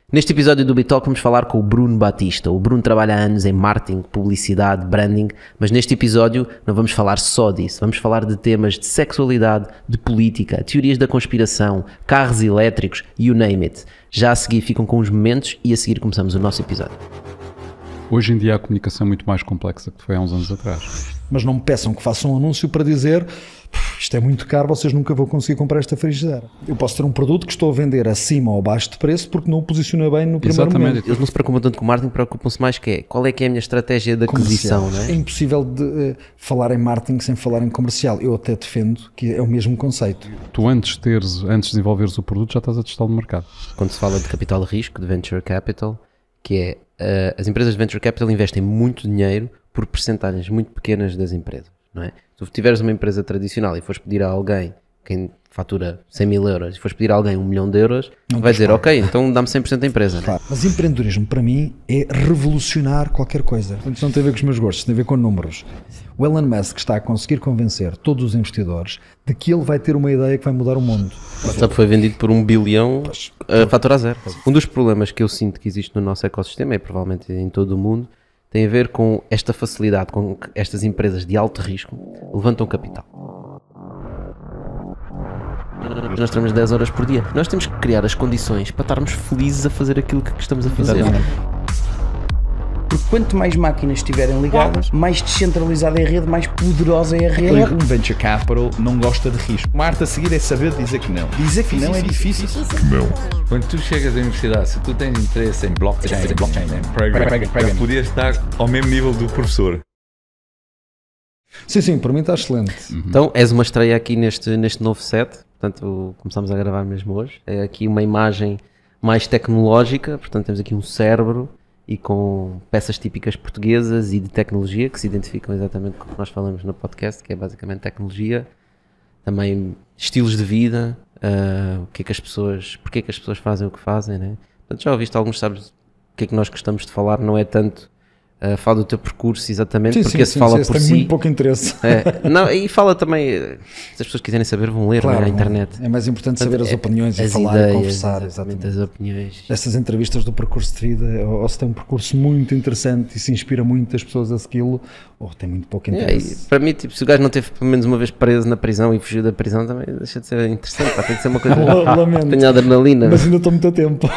Neste episódio do Bitalk vamos falar com o Bruno Batista. O Bruno trabalha há anos em marketing, publicidade, branding, mas neste episódio não vamos falar só disso. Vamos falar de temas de sexualidade, de política, teorias da conspiração, carros elétricos, you name it. Já a seguir ficam com os momentos e a seguir começamos o nosso episódio. Hoje em dia a comunicação é muito mais complexa que foi há uns anos atrás. Mas não me peçam que façam um anúncio para dizer isto é muito caro, vocês nunca vão conseguir comprar esta frigideira. Eu posso ter um produto que estou a vender acima ou abaixo de preço porque não o posicionei bem no primeiro momento. Eles não se preocupam tanto com o marketing, preocupam-se mais que qual é que é a minha estratégia de aquisição, não é? É impossível de falar em marketing sem falar em comercial. Eu até defendo que é o mesmo conceito. Tu antes de desenvolveres o produto já estás a testá-lo no mercado. Quando se fala de capital de risco, de venture capital, que é as empresas de venture capital investem muito dinheiro por percentagens muito pequenas das empresas, não é? Se tu tiveres uma empresa tradicional e fores pedir a alguém quem fatura 100 mil euros e fores pedir a alguém 1 milhão de euros, vai dizer, ok, então dá-me 100% da empresa. Claro. Mas empreendedorismo para mim é revolucionar qualquer coisa. Portanto, não tem a ver com os meus gostos, tem a ver com números. O Elon Musk está a conseguir convencer todos os investidores de que ele vai ter uma ideia que vai mudar o mundo. O WhatsApp foi vendido por 1 bilhão a faturar zero. Um dos problemas que eu sinto que existe no nosso ecossistema, e provavelmente em todo o mundo, tem a ver com esta facilidade com que estas empresas de alto risco levantam capital. Nós temos 10 horas por dia. Nós temos que criar as condições para estarmos felizes a fazer aquilo que estamos a fazer. Porque quanto mais máquinas estiverem ligadas, mais descentralizada é a rede, mais poderosa é a rede. Um venture capital não gosta de risco. Uma arte a seguir é saber dizer que não. Dizer que não é difícil. Quando tu chegas à universidade, se tu tens interesse em blockchain, podias estar ao mesmo nível do professor. Sim, para mim está excelente. Então, és uma estreia aqui neste novo set, portanto, começamos a gravar mesmo hoje. É aqui uma imagem mais tecnológica, portanto, temos aqui um cérebro e com peças típicas portuguesas e de tecnologia que se identificam exatamente com o que nós falamos no podcast, que é basicamente tecnologia, também estilos de vida, porque é que as pessoas fazem o que fazem, né? Portanto, já ouviste alguns, sabes, o que é que nós gostamos de falar, não é tanto fala do teu percurso exatamente, porque se fala por tem si. Muito pouco interesse. Não, e fala também, se as pessoas quiserem saber, vão ler, claro, na internet. É mais importante saber as opiniões e falar ideias, e conversar. Exatamente, as opiniões. Estas entrevistas do percurso de vida, ou se tem um percurso muito interessante e se inspira muitas pessoas a segui-lo, ou tem muito pouco interesse. Para mim, tipo, se o gajo não teve pelo menos uma vez preso na prisão e fugiu da prisão, também deixa de ser interessante, tem de ser uma coisa que tenha adrenalina. Mas ainda estou muito a tempo.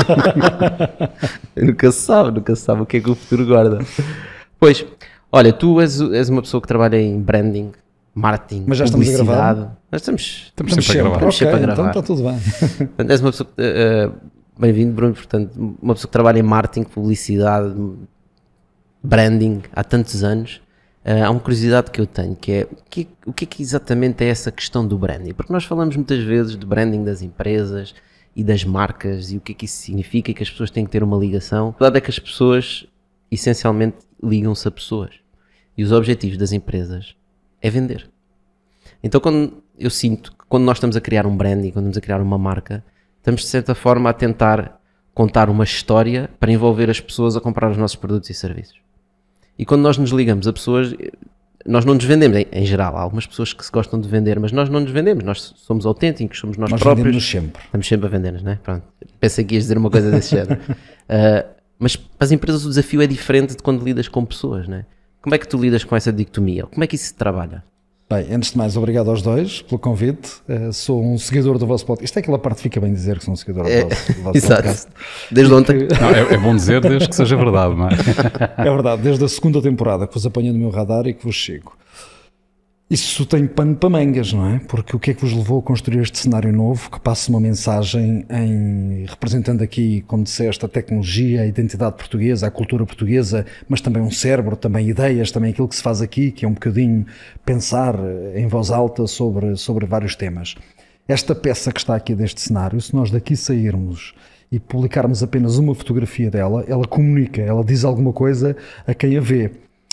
Nunca se sabe o que é que o futuro guarda. Pois, olha, tu és uma pessoa que trabalha em branding, marketing, mas já publicidade. Estamos a gravar? Nós estamos sempre a gravar. Estamos sempre a gravar. Então está tudo bem. Portanto, és uma pessoa bem-vindo, Bruno, portanto, uma pessoa que trabalha em marketing, publicidade, branding há tantos anos. Há uma curiosidade que eu tenho, que é o que é que exatamente é essa questão do branding? Porque nós falamos muitas vezes de branding das empresas e das marcas e o que é que isso significa e que as pessoas têm que ter uma ligação. A verdade é que as pessoas essencialmente ligam-se a pessoas e os objetivos das empresas é vender. Então eu sinto que quando nós estamos a criar um branding, quando estamos a criar uma marca, estamos de certa forma a tentar contar uma história para envolver as pessoas a comprar os nossos produtos e serviços. E quando nós nos ligamos a pessoas, nós não nos vendemos, em geral, há algumas pessoas que se gostam de vender, mas nós não nos vendemos, nós somos autênticos, somos nós próprios. Vendemos sempre. Estamos sempre a vender-nos, não é? Pronto. Pensei que ias dizer uma coisa desse género. Mas para as empresas o desafio é diferente de quando lidas com pessoas, não é? Como é que tu lidas com essa dicotomia? Como é que isso se trabalha? Bem, antes de mais, obrigado aos dois pelo convite. Sou um seguidor do vosso podcast. Isto é aquela parte que fica bem dizer que sou um seguidor do vosso exato. podcast. Desde ontem. Não, é bom dizer desde que seja verdade, não é? É verdade, desde a segunda temporada que vos apanho no meu radar e que vos sigo. Isso tem pano para mangas, não é? Porque o que é que vos levou a construir este cenário novo que passa uma mensagem representando aqui, como disseste, a tecnologia, a identidade portuguesa, a cultura portuguesa, mas também um cérebro, também ideias, também aquilo que se faz aqui, que é um bocadinho pensar em voz alta sobre vários temas. Esta peça que está aqui deste cenário, se nós daqui sairmos e publicarmos apenas uma fotografia dela, ela comunica, ela diz alguma coisa a quem a vê.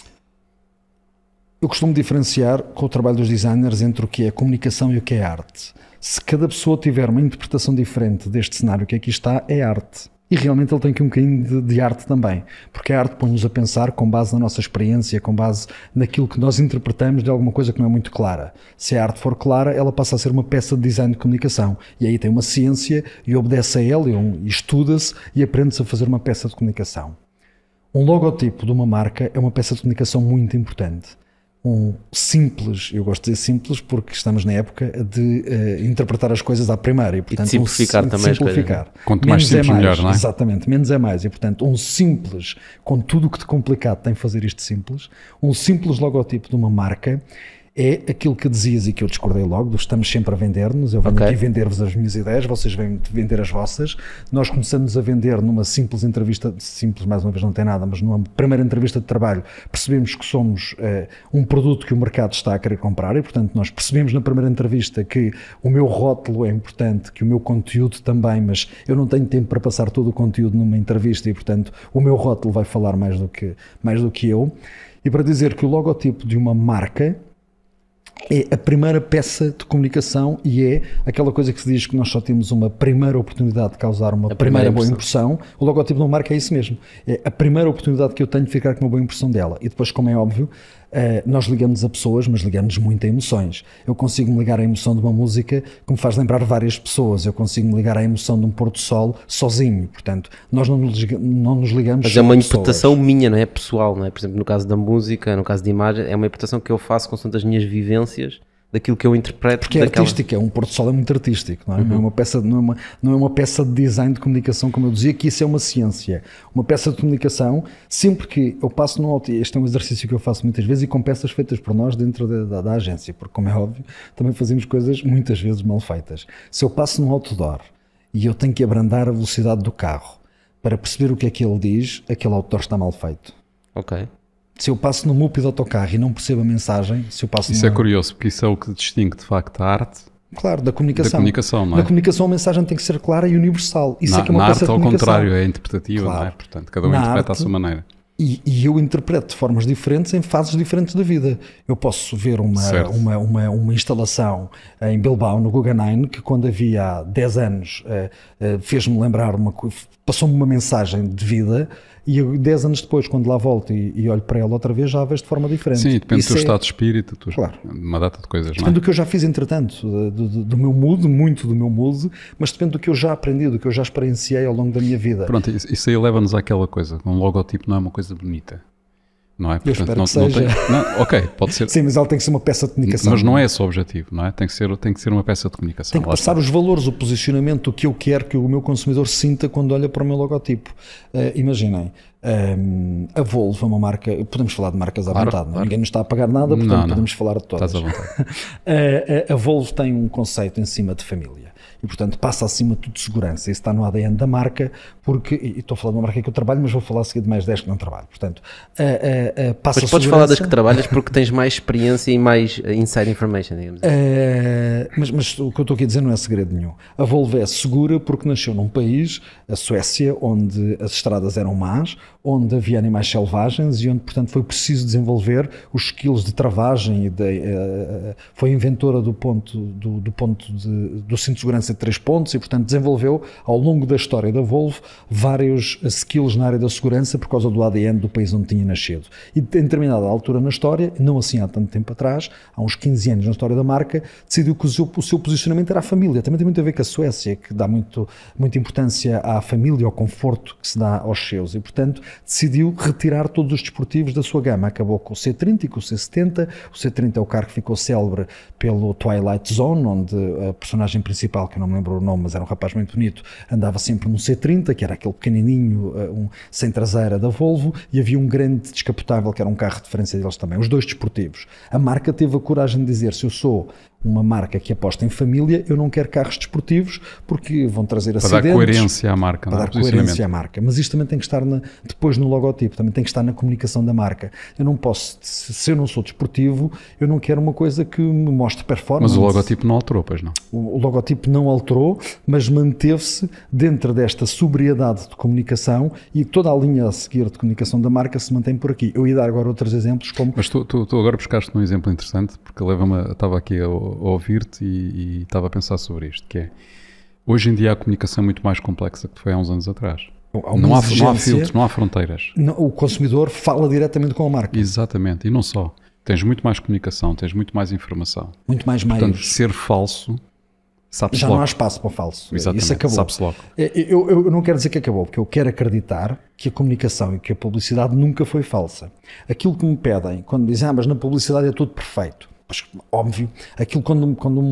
Eu costumo diferenciar com o trabalho dos designers entre o que é comunicação e o que é arte. Se cada pessoa tiver uma interpretação diferente deste cenário que aqui está, é arte. E realmente ele tem aqui um bocadinho de arte também, porque a arte põe-nos a pensar com base na nossa experiência, com base naquilo que nós interpretamos de alguma coisa que não é muito clara. Se a arte for clara, ela passa a ser uma peça de design de comunicação, e aí tem uma ciência e obedece a ela, e estuda-se e aprende-se a fazer uma peça de comunicação. Um logotipo de uma marca é uma peça de comunicação muito importante. Um simples, eu gosto de dizer simples porque estamos na época de interpretar as coisas à primeira e, portanto, de simplificar também as coisas. Quanto mais simples, melhor, não é? Exatamente, menos é mais. E, portanto, um simples, com tudo o que de complicado tem fazer isto simples, um simples logotipo de uma marca é aquilo que dizias e que eu discordei logo, estamos sempre a vender-nos, eu venho aqui vender-vos as minhas ideias, vocês vêm vender as vossas, nós começamos a vender numa simples entrevista, simples mais uma vez não tem nada, mas numa primeira entrevista de trabalho, percebemos que somos um produto que o mercado está a querer comprar e, portanto, nós percebemos na primeira entrevista que o meu rótulo é importante, que o meu conteúdo também, mas eu não tenho tempo para passar todo o conteúdo numa entrevista e, portanto, o meu rótulo vai falar mais do que eu. E para dizer que o logotipo de uma marca é a primeira peça de comunicação e é aquela coisa que se diz que nós só temos uma primeira oportunidade de causar uma primeira boa impressão. O logotipo de uma marca é isso mesmo. É a primeira oportunidade que eu tenho de ficar com uma boa impressão dela. E depois, como é óbvio, nós ligamos a pessoas, mas ligamos muito a emoções. Eu consigo me ligar à emoção de uma música que me faz lembrar várias pessoas. Eu consigo me ligar à emoção de um pôr do sol sozinho. Portanto, nós não nos ligamos. Mas é uma interpretação minha, não é pessoal, não é? Por exemplo, no caso da música, no caso de imagem, é uma interpretação que eu faço consoante as minhas vivências daquilo que eu interpreto. Porque é artística, um pôr do sol é muito artístico, não é? Não é uma peça de design de comunicação, como eu dizia, que isso é uma ciência. Uma peça de comunicação, sempre que eu passo no outdoor, este é um exercício que eu faço muitas vezes e com peças feitas por nós dentro da agência, porque como é óbvio, também fazemos coisas muitas vezes mal feitas. Se eu passo no outdoor e eu tenho que abrandar a velocidade do carro para perceber o que é que ele diz, aquele outdoor está mal feito. Ok. Se eu passo no MUP de autocarro e não percebo a mensagem, se eu passo Isso é curioso, porque isso é o que distingue de facto a arte. Claro, da comunicação. Da comunicação, não é? Na comunicação a mensagem tem que ser clara e universal. Isso é que é uma na peça arte, de ao comunicação. contrário, é interpretativa, Claro. não é? Portanto, cada um interpreta à sua maneira. E eu interpreto de formas diferentes em fases diferentes da vida. Eu posso ver uma instalação em Bilbao, no Guggenheim, que quando havia há 10 anos fez-me lembrar passou-me uma mensagem de vida e eu, 10 anos depois, quando lá volto e olho para ela outra vez, já a vejo de forma diferente. Sim, depende do teu Isso estado de espírito, Claro. uma data de coisas, não é? Depende do que eu já fiz entretanto, do meu mood, muito do meu mood, mas depende do que eu já aprendi, do que eu já experienciei ao longo da minha vida. Pronto, isso aí leva-nos àquela coisa, um logotipo não é uma coisa bonita, não é? Eu espero que seja. Ok, pode ser. Sim, mas ela tem que ser uma peça de comunicação. Mas não é esse o objetivo, não é? Tem que ser uma peça de comunicação. Tem que passar os valores, o posicionamento, o que eu quero que o meu consumidor sinta quando olha para o meu logotipo. Imaginem, a Volvo é uma marca, podemos falar de marcas à vontade, não? Ninguém nos está a pagar nada, portanto podemos falar de todas. Estás à vontade. A Volvo tem um conceito em cima de família. E, portanto, passa acima de tudo de segurança. Isso está no ADN da marca, porque, e estou a falar de uma marca que eu trabalho, mas vou falar a seguir de mais 10 que não trabalho. Portanto, passa mas podes falar das que trabalhas porque tens mais experiência e mais inside information, digamos assim. Mas o que eu estou aqui a dizer não é segredo nenhum. A Volvo é segura porque nasceu num país, a Suécia, onde as estradas eram más, onde havia animais selvagens e onde, portanto, foi preciso desenvolver os skills de travagem e foi inventora do cinto de segurança de 3 pontos e, portanto, desenvolveu ao longo da história da Volvo vários skills na área da segurança por causa do ADN do país onde tinha nascido. E em determinada altura na história, não assim há tanto tempo atrás, há uns 15 anos na história da marca, decidiu que o seu posicionamento era a família. Também tem muito a ver com a Suécia, que dá muita importância à família, ao conforto que se dá aos seus e, portanto, decidiu retirar todos os desportivos da sua gama. Acabou com o C30 e com o C70. O C30 é o carro que ficou célebre pelo Twilight Zone, onde a personagem principal, que eu não me lembro o nome, mas era um rapaz muito bonito, andava sempre num C30, que era aquele pequenininho, sem traseira da Volvo, e havia um grande descapotável, que era um carro de referência deles também, os dois desportivos. A marca teve a coragem de dizer, se eu sou uma marca que aposta em família, eu não quero carros desportivos porque vão trazer acidentes. Para dar coerência à marca. Para dar coerência à marca. Mas isto também tem que estar depois no logotipo, também tem que estar na comunicação da marca. Eu não posso, se eu não sou desportivo, eu não quero uma coisa que me mostre performance. Mas o logotipo não alterou, pois não? O logotipo não alterou, mas manteve-se dentro desta sobriedade de comunicação e toda a linha a seguir de comunicação da marca se mantém por aqui. Eu ia dar agora outros exemplos como... Mas tu agora buscaste um exemplo interessante, porque estava aqui a ouvir-te e estava a pensar sobre isto, que é, hoje em dia a comunicação é muito mais complexa que foi há uns anos atrás. Não há filtros, não há fronteiras. O consumidor fala diretamente com a marca. Exatamente, e não só. Tens muito mais comunicação, tens muito mais informação. Muito mais Portanto, meios. ser falso, sabe-se Já logo. não há espaço para o falso. Exatamente, Isso acabou. sabe-se logo. Eu não quero dizer que acabou, porque eu quero acreditar que a comunicação e que a publicidade nunca foi falsa. Aquilo que me pedem, quando dizem, mas na publicidade é tudo perfeito. Mas, óbvio, aquilo quando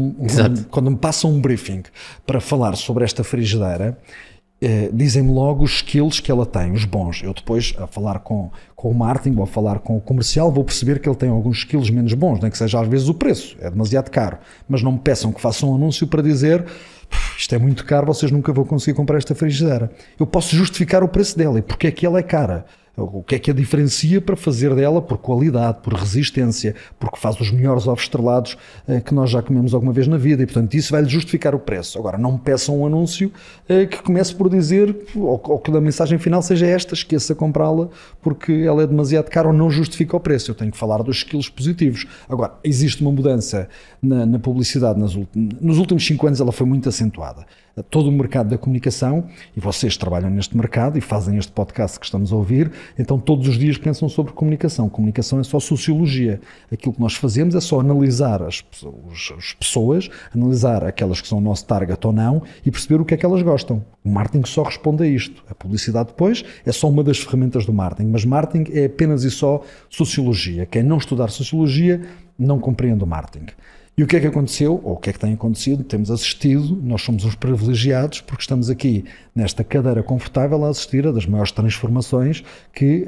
me passam um briefing para falar sobre esta frigideira, dizem-me logo os skills que ela tem, os bons. Eu depois, a falar com o marketing ou a falar com o comercial, vou perceber que ele tem alguns skills menos bons, nem que seja às vezes o preço, é demasiado caro. Mas não me peçam que façam um anúncio para dizer isto é muito caro, vocês nunca vão conseguir comprar esta frigideira. Eu posso justificar o preço dela e porque é que ela é cara. O que é que a diferencia para fazer dela por qualidade, por resistência, porque faz os melhores ovos estrelados que nós já comemos alguma vez na vida e, portanto, isso vai-lhe justificar o preço. Agora, não me peçam um anúncio que comece por dizer, ou que a mensagem final seja esta, esqueça comprá-la porque ela é demasiado cara ou não justifica o preço. Eu tenho que falar dos skills positivos. Agora, existe uma mudança na publicidade nos últimos 5 anos, ela foi muito acentuada. Todo o mercado da comunicação, e vocês trabalham neste mercado e fazem este podcast que estamos a ouvir, então todos os dias pensam sobre comunicação. Comunicação é só sociologia. Aquilo que nós fazemos é só analisar as pessoas, analisar aquelas que são o nosso target ou não e perceber o que é que elas gostam. O marketing só responde a isto. A publicidade depois é só uma das ferramentas do marketing, mas marketing é apenas e só sociologia. Quem não estudar sociologia não compreende o marketing. E o que é que aconteceu, ou o que é que tem acontecido? Temos assistido, nós somos uns privilegiados porque estamos aqui nesta cadeira confortável a assistir a das maiores transformações que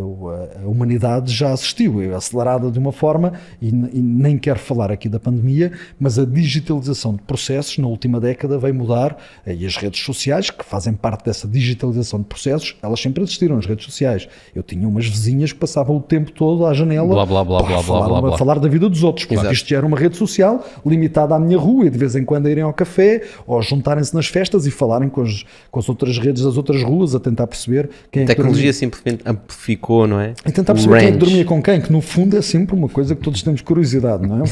a humanidade já assistiu, acelerada de uma forma, e nem quero falar aqui da pandemia, mas a digitalização de processos na última década veio mudar, e as redes sociais, que fazem parte dessa digitalização de processos, elas sempre existiram, as redes sociais. Eu tinha umas vizinhas que passavam o tempo todo à janela a falar da vida dos outros, porque isto já era uma rede social limitada à minha rua e de vez em quando irem ao café ou juntarem-se nas festas e falarem com as outras redes das outras ruas a tentar perceber quem é que dormia. A tecnologia simplesmente amplificou, não é? E tentar perceber quem é que dormia com quem, que no fundo é sempre uma coisa que todos temos curiosidade, não é?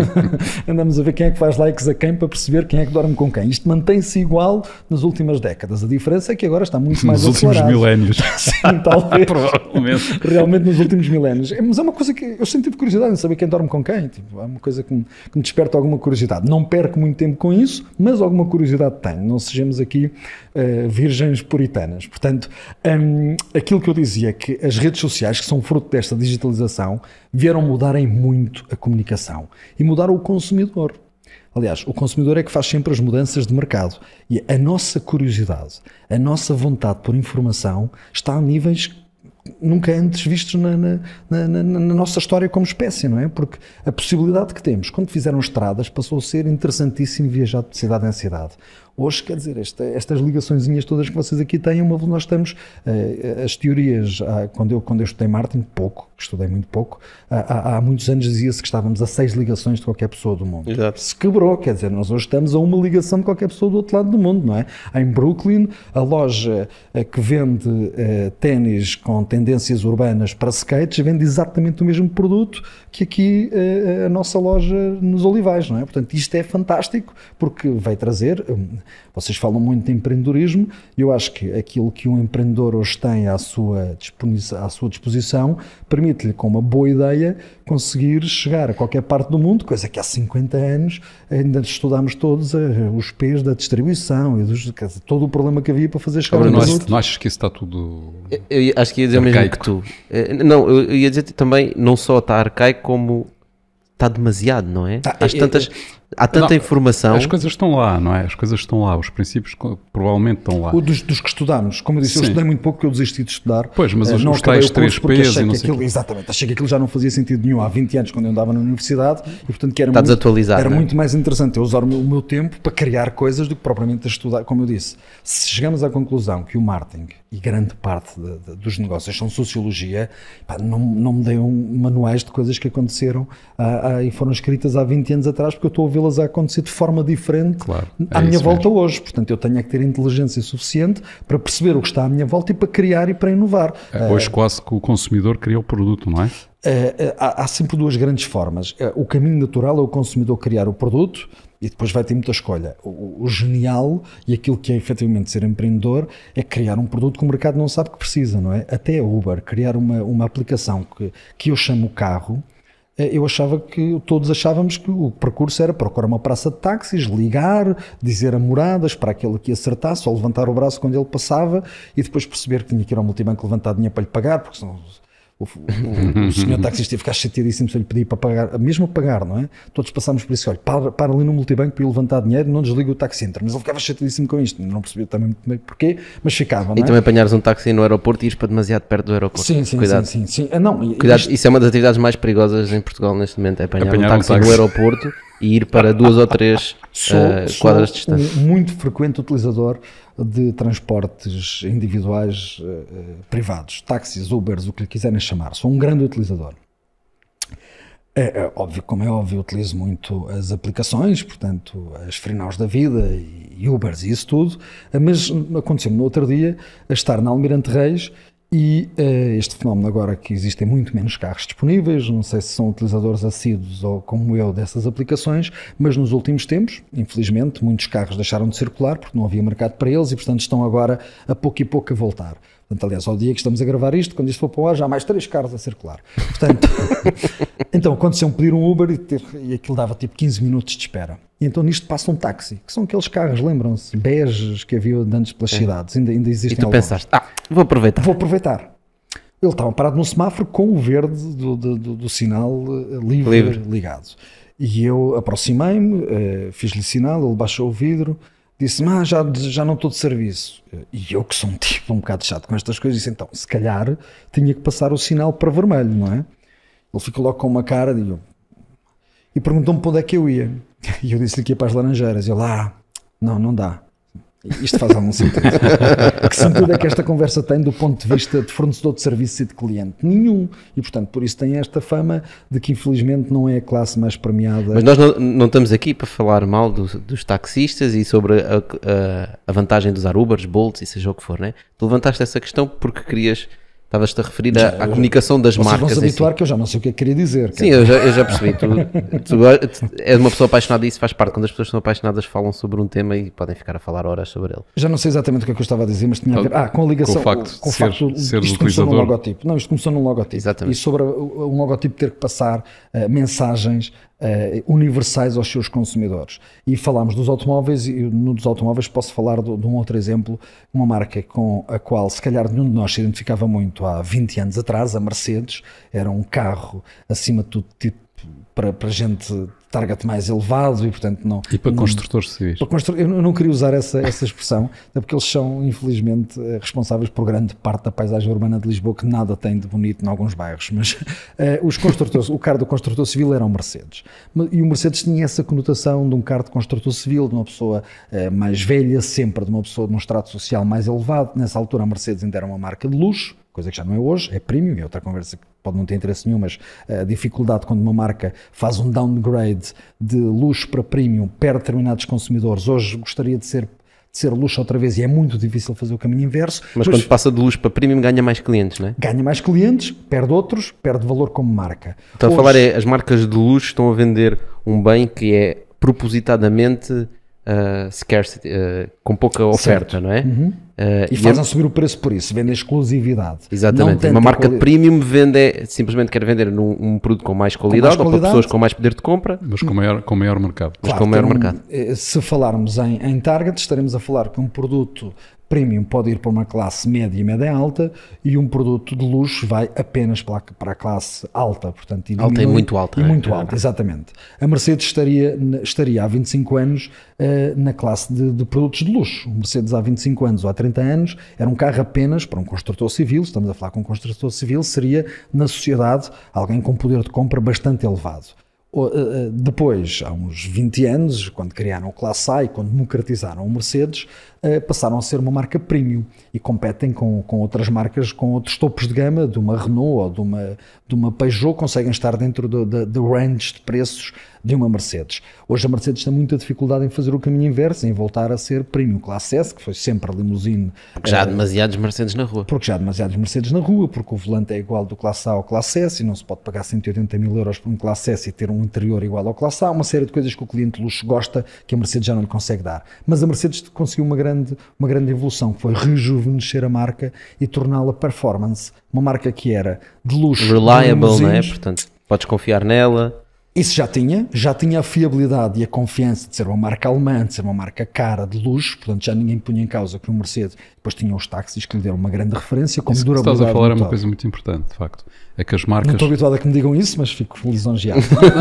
Andamos a ver quem é que faz likes a quem para perceber quem é que dorme com quem. Isto mantém-se igual nas últimas décadas. A diferença é que agora está muito mais acelerado. Nos últimos milénios. Sim, talvez. Provavelmente. Realmente nos últimos milénios. Mas é uma coisa que eu sempre tive curiosidade em saber quem dorme com quem. Tipo, é uma coisa que me desperta alguma curiosidade. Não perco muito tempo com isso, mas alguma curiosidade tenho. Não sejamos aqui virgens puritanas. Portanto, aquilo que eu dizia é que as redes sociais, que são fruto desta digitalização, vieram mudar em muito a comunicação e mudaram o consumidor. Aliás, o consumidor é que faz sempre as mudanças de mercado e a nossa curiosidade, a nossa vontade por informação está a níveis nunca antes vistos na nossa história como espécie, não é? Porque a possibilidade que temos, quando fizeram estradas, passou a ser interessantíssimo viajar de cidade em cidade. Hoje, quer dizer, estas ligaçõezinhas todas que vocês aqui têm, nós estamos, as teorias, quando eu estudei marketing, estudei muito pouco, há muitos anos dizia-se que estávamos a 6 ligações de qualquer pessoa do mundo. Exato. Se quebrou, quer dizer, nós hoje estamos a uma ligação de qualquer pessoa do outro lado do mundo, não é? Em Brooklyn, a loja que vende ténis com tendências urbanas para skates vende exatamente o mesmo produto que aqui a nossa loja nos Olivais, não é? Portanto, isto é fantástico porque vai trazer... Vocês falam muito de empreendedorismo e eu acho que aquilo que um empreendedor hoje tem à sua disposição permite-lhe, com uma boa ideia, conseguir chegar a qualquer parte do mundo, coisa que há 50 anos ainda estudámos todos os P's da distribuição e todo o problema que havia para fazer chegar ao produto. Não achas que isso está tudo Eu acho que ia dizer o mesmo que tu. Não, eu ia dizer também, não só está arcaico, como está demasiado, não é? Há tanta informação. As coisas estão lá, não é? As coisas estão lá, os princípios provavelmente estão lá. Dos que estudámos, como eu disse, eu estudei muito pouco porque eu desisti de estudar. Pois, mas os tais 3 P's e não sei exatamente, achei que aquilo já não fazia sentido nenhum há 20 anos quando eu andava na universidade e portanto que era, muito mais interessante eu usar o meu tempo para criar coisas do que propriamente a estudar, como eu disse. Se chegamos à conclusão que o marketing e grande parte dos negócios são sociologia, não me deem manuais de coisas que aconteceram e foram escritas há 20 anos atrás porque eu estou a vê-las a acontecer de forma diferente à minha volta hoje. Portanto, eu tenho que ter inteligência suficiente para perceber o que está à minha volta e para criar e para inovar. Hoje quase que o consumidor cria o produto, não é? há sempre duas grandes formas. O caminho natural é o consumidor criar o produto e depois vai ter muita escolha. O genial e aquilo que é efetivamente ser empreendedor é criar um produto que o mercado não sabe que precisa, não é? Até a Uber, criar uma aplicação que eu chamo carro. Eu achava que todos achávamos que o percurso era procurar uma praça de táxis, ligar, dizer a morada, esperar aquele que acertasse, ou levantar o braço quando ele passava e depois perceber que tinha que ir ao multibanco levantar dinheiro para lhe pagar, porque senão o senhor taxista ia ficar chateadíssimo se eu lhe pedir para pagar, mesmo a pagar, não é? Todos passámos por isso, olha, para ali no multibanco para ir levantar dinheiro, não desliga o taxi center, mas ele ficava chateadíssimo com isto, não percebia também muito bem porquê, mas ficava, não é? E também apanhares um táxi no aeroporto e ires para demasiado perto do aeroporto. Sim. Cuidado. Sim. Não, Cuidado, isso é uma das atividades mais perigosas em Portugal neste momento, é apanhar um táxi no aeroporto e ir para 2 ou 3 quadras de distância. Muito frequente utilizador de transportes individuais privados, táxis, Ubers, o que lhe quiserem chamar. Sou um grande utilizador. Óbvio, como é óbvio, utilizo muito as aplicações, portanto, as Freenows da vida e Ubers e isso tudo, mas aconteceu-me no outro dia a estar na Almirante Reis e este fenómeno agora que existem muito menos carros disponíveis, não sei se são utilizadores assíduos ou como eu dessas aplicações, mas nos últimos tempos, infelizmente, muitos carros deixaram de circular porque não havia mercado para eles e, portanto, estão agora a pouco e pouco a voltar. Portanto, aliás, ao dia que estamos a gravar isto, quando isto for para o ar, já há mais 3 carros a circular. Portanto, então aconteceu-me pedir um Uber e aquilo dava tipo 15 minutos de espera. E então nisto passa um táxi, que são aqueles carros, lembram-se, beges que havia antes pelas cidades, ainda existem. E tu alguns. pensaste, vou aproveitar. Vou aproveitar. Ele estava parado no semáforo com o verde do sinal livre ligado. E eu aproximei-me, fiz-lhe sinal, ele baixou o vidro, disse-me, já não estou de serviço. E eu, que sou um tipo um bocado chato com estas coisas, disse, então, se calhar tinha que passar o sinal para vermelho, não é? Ele ficou logo com uma cara e perguntou-me para onde é que eu ia. E eu disse-lhe que ia para as Laranjeiras. E ele, não dá. Isto faz algum sentido. Que sentido é que esta conversa tem do ponto de vista de fornecedor de serviço e de cliente? Nenhum. E, portanto, por isso tem esta fama de que, infelizmente, não é a classe mais premiada. Mas nós não estamos aqui para falar mal dos taxistas e sobre a vantagem de usar Ubers, Bolts e seja o que for, né? Tu levantaste essa questão porque estavas-te a referir à comunicação das marcas. Vocês vão se habituar que eu já não sei o que é que queria dizer. Sim, eu já percebi. Tu és uma pessoa apaixonada e isso faz parte. Quando as pessoas são apaixonadas falam sobre um tema e podem ficar a falar horas sobre ele. Já não sei exatamente o que é que eu estava a dizer, mas tinha a ver com a ligação. Com o facto de ser isto começou num logotipo. Não, isto começou num logotipo. Exatamente. E sobre um logotipo ter que passar mensagens universais aos seus consumidores. E falámos dos automóveis, e dos automóveis posso falar de um outro exemplo, uma marca com a qual se calhar nenhum de nós se identificava muito há 20 anos atrás, a Mercedes. Era um carro acima de tudo tipo para gente target mais elevado e portanto não... E para construtores civis. Eu não queria usar essa expressão, até porque eles são infelizmente responsáveis por grande parte da paisagem urbana de Lisboa, que nada tem de bonito em alguns bairros, mas os construtores, o carro do construtor civil era um Mercedes, e o Mercedes tinha essa conotação de um carro de construtor civil, de uma pessoa mais velha, sempre de uma pessoa de um estrato social mais elevado. Nessa altura a Mercedes ainda era uma marca de luxo, coisa que já não é hoje, é premium, é outra conversa que pode não ter interesse nenhum, mas a dificuldade quando uma marca faz um downgrade de luxo para premium, perde determinados consumidores. Hoje gostaria de ser luxo outra vez e é muito difícil fazer o caminho inverso. Mas quando passa de luxo para premium ganha mais clientes, não é? Ganha mais clientes, perde outros, perde valor como marca. Então a falar as marcas de luxo estão a vender um bem que é propositadamente scarcity, com pouca oferta, certo. Não é? Uhum. E fazem subir o preço por isso, vendem exclusividade. Exatamente, uma marca premium simplesmente quer vender um produto com mais qualidade, ou para pessoas com mais poder de compra, mas com maior mercado. Mas com maior mercado. Se falarmos em target, estaremos a falar que um produto premium pode ir para uma classe média e média alta, e um produto de luxo vai apenas para a classe alta, portanto, alta e muito alta. E muito alta, exatamente. A Mercedes estaria há 25 anos na classe de produtos de luxo. O Mercedes há 25 anos ou há 30 anos era um carro apenas para um construtor civil. Estamos a falar com um construtor civil, seria na sociedade alguém com poder de compra bastante elevado. Depois, há uns 20 anos, quando criaram o Classe A e quando democratizaram o Mercedes, passaram a ser uma marca premium e competem com outras marcas, com outros topos de gama, de uma Renault ou de uma Peugeot, conseguem estar dentro do range de preços de uma Mercedes. Hoje a Mercedes tem muita dificuldade em fazer o caminho inverso, em voltar a ser premium classe S, que foi sempre a limusine. Porque já há demasiados Mercedes na rua. Porque já há demasiados Mercedes na rua, porque o volante é igual do classe A ao classe S e não se pode pagar 180 mil euros por um classe S e ter um interior igual ao classe A. Uma série de coisas que o cliente de luxo gosta que a Mercedes já não lhe consegue dar. Mas a Mercedes conseguiu uma grande evolução, que foi rejuvenescer a marca e torná-la performance. Uma marca que era de luxo, Reliable, não é? Portanto, podes confiar nela. Isso já tinha a fiabilidade e a confiança de ser uma marca alemã, de ser uma marca cara, de luxo, portanto já ninguém punha em causa que o Mercedes, depois tinha os táxis que lhe deram uma grande referência, como Isso que durabilidade. estás a falar é uma motor. coisa muito importante, de facto. É que as marcas... Não estou habituado a que me digam isso, mas fico lisonjeado.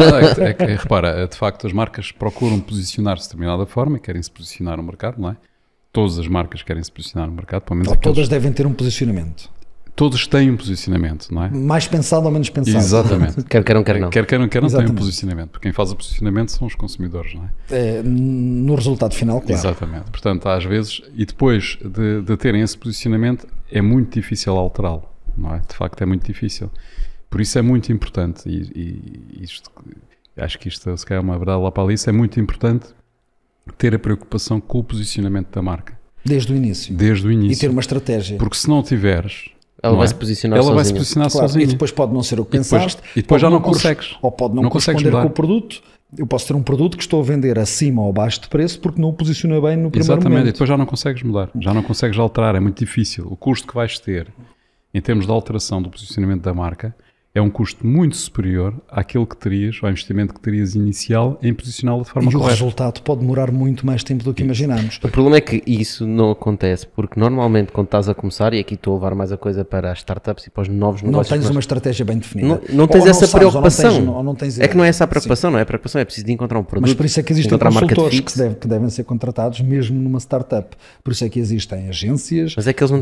Repara, de facto as marcas procuram posicionar-se de determinada forma e querem se posicionar no mercado, não é? Todas as marcas querem se posicionar no mercado, pelo menos Todas devem ter um posicionamento. Todos têm um posicionamento, não é? Mais pensado ou menos pensado. Exatamente. Quer queiram, quer não. Quer queiram, têm um Exatamente. posicionamento, porque quem faz o posicionamento são os consumidores, não é? No resultado final, claro. Exatamente. Portanto, às vezes, e depois de terem esse posicionamento, é muito difícil alterá-lo, não é? De facto, é muito difícil. Por isso é muito importante, e isto, acho que isto se calhar é uma verdade lá para ali, isso é muito importante ter a preocupação com o posicionamento da marca. Desde o início. Desde o início. E ter uma estratégia. Porque se não tiveres... Ela não vai é? se posicionar Ela sozinha. vai se posicionar Claro, sozinha. e depois pode não ser o que E depois- pensaste. e depois pode já não corres- consegues. Ou pode não Não consegues corresponder mudar. com o produto. Eu posso ter um produto que estou a vender acima ou abaixo de preço porque não o posicionei bem no primeiro Exatamente, e momento. depois já não consegues mudar, já não consegues alterar, é muito difícil. O custo que vais ter em termos de alteração do posicionamento da marca é um custo muito superior àquele que terias, ao investimento que terias inicial em posicioná-lo de forma E o correta. resultado pode demorar muito mais tempo do que imaginamos. O problema é que isso não acontece, porque normalmente quando estás a começar, e aqui estou a levar mais a coisa para as startups e para os novos Não negócios. tens que nós- uma estratégia bem definida. não tens Ou essa sabes, ou preocupação. ou não tens É que não é essa a ideia. preocupação, não é? A preocupação é preciso de encontrar um produto. Mas por isso é que existem encontrar market consultores fit. que devem ser contratados mesmo numa startup. Por isso é que existem agências. Mas é que eles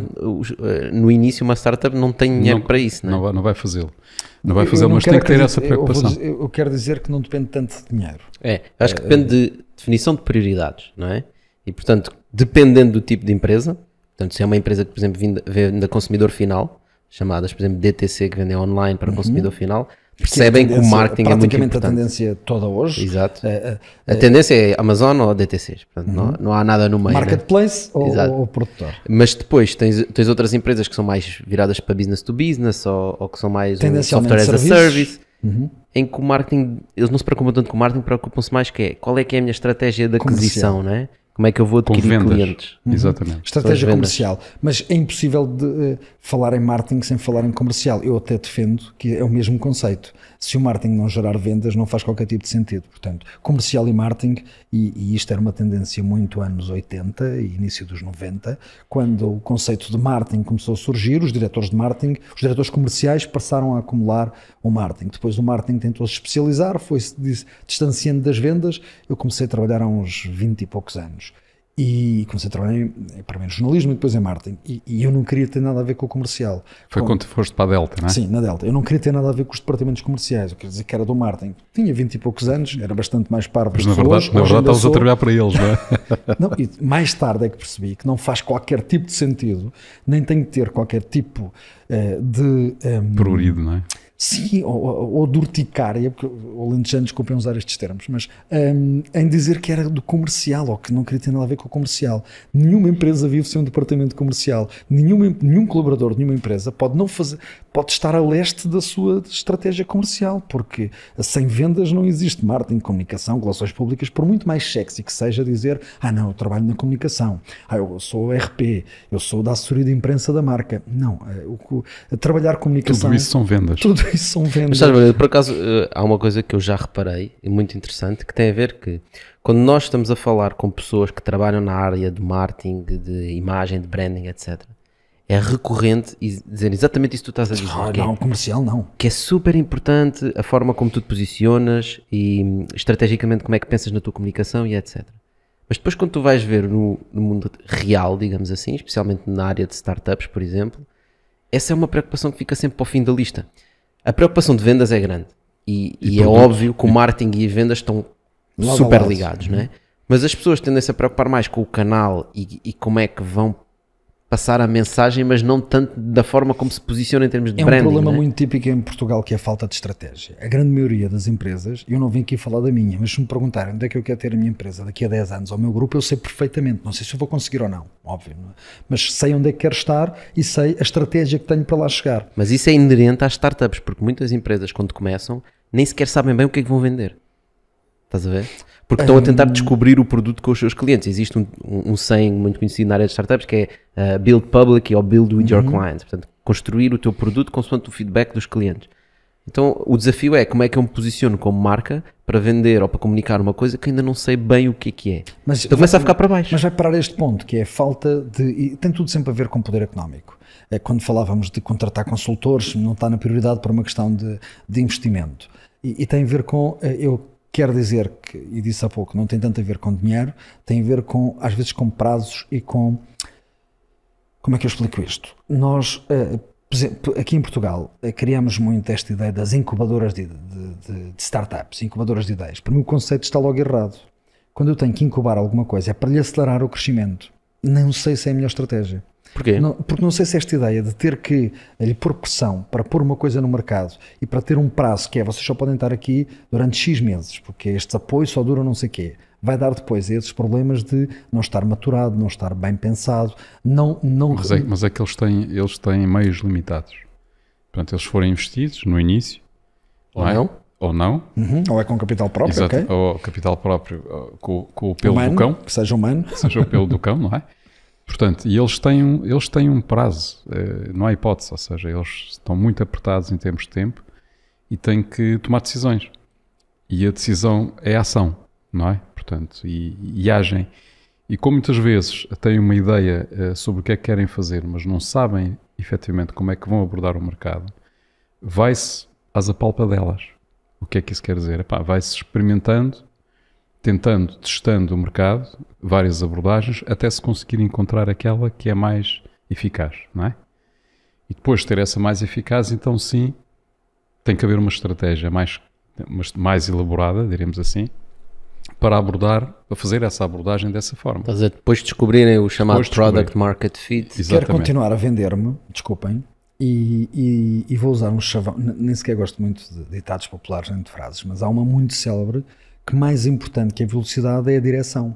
no início uma startup não tem dinheiro Não- para isso, não é? Não vai fazê-lo. Não vai Eu fazê-lo, não mas quero tem que ter acreditar- essa preocupação. Eu quero dizer que não depende tanto de dinheiro. Acho que depende de definição de prioridades, não é? E portanto, dependendo do tipo de empresa, portanto, se é uma empresa que, por exemplo, vende a consumidor final, chamadas, por exemplo, DTC, que vendem online para consumidor final, percebem que o marketing é muito praticamente a importante. tendência toda hoje. Exato. A tendência é Amazon ou DTCs, portanto, não há nada no meio. né? Marketplace Exato. ou produtor. Mas depois tens outras empresas que são mais viradas para business to business ou que são mais um Tendencialmente software as a serviços. service, em que o marketing, eles não se preocupam tanto com o marketing, preocupam-se mais que qual é que é a minha estratégia de aquisição, não é? Como é que eu vou Com adquirir vendas. clientes? Exatamente. Estratégia vendas. comercial. Mas é impossível de falar em marketing sem falar em comercial. Eu até defendo que é o mesmo conceito. Se o marketing não gerar vendas, não faz qualquer tipo de sentido. Portanto, comercial e marketing, e isto era uma tendência muito anos 80 e início dos 90, quando o conceito de marketing começou a surgir, os diretores de marketing, os diretores comerciais passaram a acumular o marketing. Depois o marketing tentou-se especializar, foi-se distanciando das vendas. Eu comecei a trabalhar há uns 20 e poucos anos. E comecei a trabalhar primeiro em jornalismo e depois em marketing. E eu não queria ter nada a ver com o comercial. Foi quando foste para a Delta, não é? Sim, na Delta. Eu não queria ter nada a ver com os departamentos comerciais. Eu queria dizer que era do marketing. Tinha 20 e poucos anos, era bastante mais parvo Mas do na que verdade, hoje. na Hoje verdade ainda estavas a sou. trabalhar para eles, não é? Não, e mais tarde é que percebi que não faz qualquer tipo de sentido, nem tem que ter qualquer tipo de... Prurido, não é? Sim, ou de urticária, porque o alentejano, desculpem usar estes termos, mas em dizer que era do comercial, ou que não queria ter nada a ver com o comercial. Nenhuma empresa vive sem um departamento comercial. Nenhum colaborador de nenhuma empresa pode estar a leste da sua estratégia comercial, porque sem vendas não existe marketing, comunicação, relações públicas, por muito mais sexy que seja dizer, não, eu trabalho na comunicação, eu sou RP, eu sou da assessoria de imprensa da marca. Não, trabalhar comunicação... Tudo isso são vendas. Tudo isso são vendas. Mas sabes, por acaso, há uma coisa que eu já reparei, e muito interessante, que tem a ver que quando nós estamos a falar com pessoas que trabalham na área de marketing, de imagem, de branding, etc., é recorrente dizer exatamente isso que tu estás a dizer. Não, comercial não. Que é super importante a forma como tu te posicionas e estrategicamente como é que pensas na tua comunicação e etc. Mas depois quando tu vais ver no mundo real, digamos assim, especialmente na área de startups, por exemplo, essa é uma preocupação que fica sempre para o fim da lista. A preocupação de vendas é grande e é óbvio que o marketing e as vendas estão Lado a super lado. ligados, não é? Mas as pessoas tendem-se a preocupar mais com o canal e como é que vão passar a mensagem, mas não tanto da forma como se posiciona em termos de É branding. um problema né? muito típico em Portugal, que é a falta de estratégia. A grande maioria das empresas, eu não vim aqui falar da minha, mas se me perguntarem onde é que eu quero ter a minha empresa daqui a 10 anos, ao meu grupo, eu sei perfeitamente. Não sei se eu vou conseguir ou não, óbvio, não é? Mas sei onde é que quero estar e sei a estratégia que tenho para lá chegar. Mas isso é inerente às startups, porque muitas empresas, quando começam, nem sequer sabem bem o que é que vão vender. Estás a ver? Porque estão a tentar descobrir o produto com os seus clientes. Existe um saying muito conhecido na área de startups que é build public ou build with your clients. Portanto, construir o teu produto consoante o feedback dos clientes. Então, o desafio é como é que eu me posiciono como marca para vender ou para comunicar uma coisa que ainda não sei bem o que é. Mas Então começa a ficar para baixo. Mas vai parar este ponto, que é a falta de... E tem tudo sempre a ver com poder económico. É quando falávamos de contratar consultores, não está na prioridade por uma questão de investimento. E tem a ver com... Eu quero dizer que, e disse há pouco, não tem tanto a ver com dinheiro, tem a ver com, às vezes, com prazos e com... Como é que eu explico isto? Nós, por exemplo, aqui em Portugal, criamos muito esta ideia das incubadoras de startups, incubadoras de ideias. Para mim o conceito está logo errado. Quando eu tenho que incubar alguma coisa é para lhe acelerar o crescimento. Não sei se é a melhor estratégia. Porquê? Porque não sei se esta ideia de ter que lhe pôr pressão para pôr uma coisa no mercado e para ter um prazo que é, vocês só podem estar aqui durante X meses, porque estes apoios só duram não sei o quê, vai dar depois a esses problemas de não estar maturado, não estar bem pensado, Mas é que eles têm meios limitados. Portanto, eles forem investidos no início, Ou é? não? Ou não. Ou é com capital próprio, Exato, ok? ou capital próprio com o pelo Humano, do cão, que seja humano. seja o pelo do cão, não é? Portanto, e eles têm um prazo, não há hipótese, ou seja, eles estão muito apertados em termos de tempo e têm que tomar decisões. E a decisão é a ação, não é? Portanto, e agem. E como muitas vezes têm uma ideia sobre o que é que querem fazer, mas não sabem efetivamente como é que vão abordar o mercado, vai-se às apalpadelas. O que é que isso quer dizer? Epá, vai-se experimentando, testando o mercado, várias abordagens, até se conseguir encontrar aquela que é mais eficaz, não é? E depois de ter essa mais eficaz, então sim, tem que haver uma estratégia mais elaborada, diremos assim, para fazer essa abordagem dessa forma. Estás a dizer, depois de descobrirem o chamado Depois de descobrir. Product Market Fit. Exatamente. Quero continuar a vender-me, desculpem, e vou usar um chavão, nem sequer gosto muito de ditados populares nem de frases, mas há uma muito célebre que mais importante que a velocidade é a direção.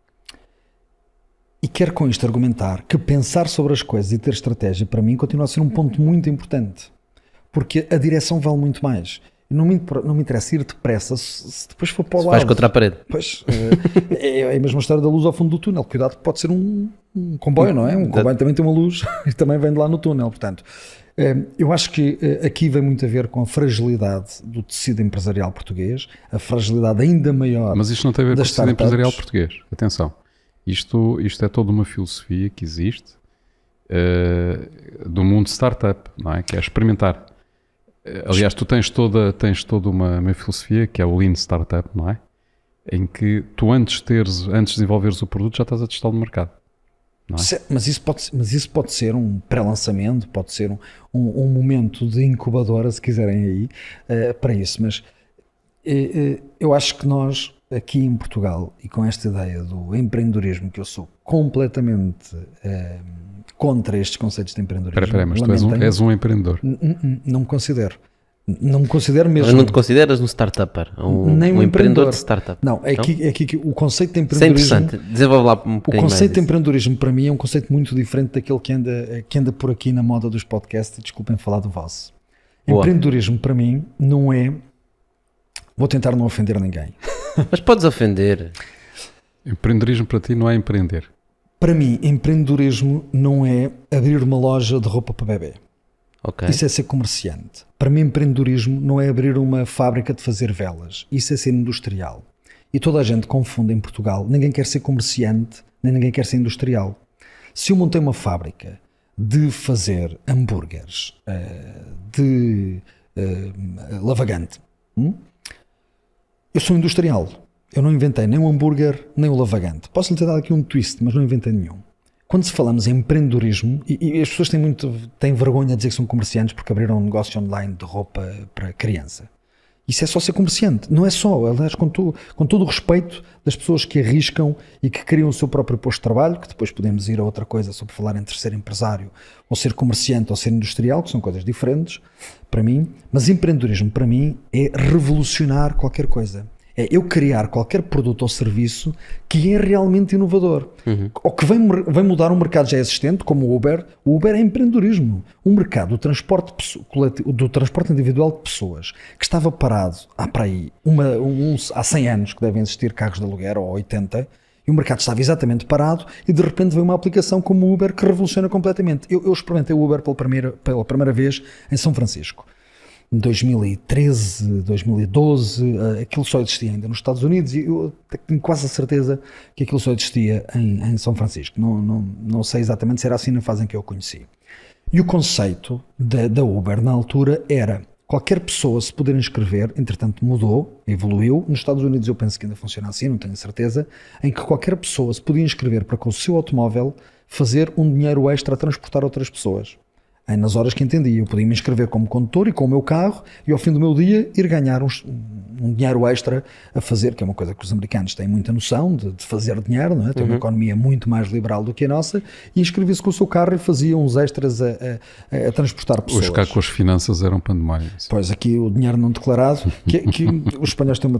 E quero com isto argumentar que pensar sobre as coisas e ter estratégia para mim continua a ser um ponto muito importante, porque a direção vale muito mais. Não me interessa ir depressa se depois for para o lado. Vais contra a parede. Pois, é a mesma história da luz ao fundo do túnel. Cuidado, pode ser um comboio, não é? Um comboio também tem uma luz e também vem de lá no túnel. Portanto, eu acho que aqui vem muito a ver com a fragilidade do tecido empresarial português, a fragilidade ainda maior. Mas isto não tem a ver com o das tecido startups. empresarial português. Atenção. Isto é toda uma filosofia que existe do mundo startup, não é? Que é experimentar. Aliás, tu tens toda uma filosofia que é o Lean Startup, não é? Em que tu antes de desenvolveres o produto já estás a testá-lo no mercado. Não é? Mas isso pode ser um pré-lançamento, pode ser um momento de incubadora, se quiserem aí, para isso. Mas eu acho que nós, aqui em Portugal, e com esta ideia do empreendedorismo, que eu sou completamente contra estes conceitos de empreendedorismo. Espera, mas tu és um empreendedor. Não me considero. Não me considero mesmo. Mas não te consideras um startupper? Nem um empreendedor de startup? Não, é aqui que o conceito de Isso é empreendedorismo... interessante. Desenvolve lá um O bocadinho conceito de mais isso. empreendedorismo para mim é um conceito muito diferente daquele que anda por aqui na moda dos podcasts, e desculpem falar do vosso. Boa. Empreendedorismo para mim não é... Vou tentar não ofender ninguém. Mas podes ofender. Empreendedorismo para ti não é empreender. Para mim, empreendedorismo não é abrir uma loja de roupa para bebê. Ok. Isso é ser comerciante. Para mim, empreendedorismo não é abrir uma fábrica de fazer velas. Isso é ser industrial. E toda a gente confunde em Portugal. Ninguém quer ser comerciante, nem ninguém quer ser industrial. Se eu montei uma fábrica de fazer hambúrgueres, de lavagante, eu sou industrial. Eu não inventei nem o hambúrguer, nem o lavagante. Posso lhe ter dado aqui um twist, mas não inventei nenhum. Quando se falamos em empreendedorismo, e as pessoas têm vergonha de dizer que são comerciantes porque abriram um negócio online de roupa para criança. Isso é só ser comerciante, não é só, aliás, com todo o respeito das pessoas que arriscam e que criam o seu próprio posto de trabalho, que depois podemos ir a outra coisa sobre falar entre ser empresário ou ser comerciante ou ser industrial, que são coisas diferentes para mim, mas empreendedorismo para mim é revolucionar qualquer coisa. É eu criar qualquer produto ou serviço que é realmente inovador, ou que vem mudar um mercado já existente, como o Uber. O Uber é empreendedorismo. Um mercado do transporte individual de pessoas que estava parado há para aí há 100 anos que devem existir carros de aluguer, ou 80, e o mercado estava exatamente parado e de repente veio uma aplicação como o Uber que revoluciona completamente. Eu experimentei o Uber pela primeira vez em São Francisco. Em 2013, 2012, aquilo só existia ainda nos Estados Unidos e eu tenho quase a certeza que aquilo só existia em São Francisco. Não sei exatamente se era assim na fase em que eu conheci. E o conceito da Uber na altura era qualquer pessoa se poder inscrever, entretanto mudou, evoluiu. Nos Estados Unidos eu penso que ainda funciona assim, não tenho certeza, em que qualquer pessoa se podia inscrever para com o seu automóvel fazer um dinheiro extra a transportar outras pessoas. Nas horas que entendia, eu podia me inscrever como condutor e com o meu carro e ao fim do meu dia ir ganhar um dinheiro extra a fazer, que é uma coisa que os americanos têm muita noção de fazer dinheiro, não é? Tem uma economia muito mais liberal do que a nossa, e inscrevia-se com o seu carro e fazia uns extras a transportar pessoas. Os cá com as finanças eram pandemónio. Pois, aqui o dinheiro não declarado, que os espanhóis têm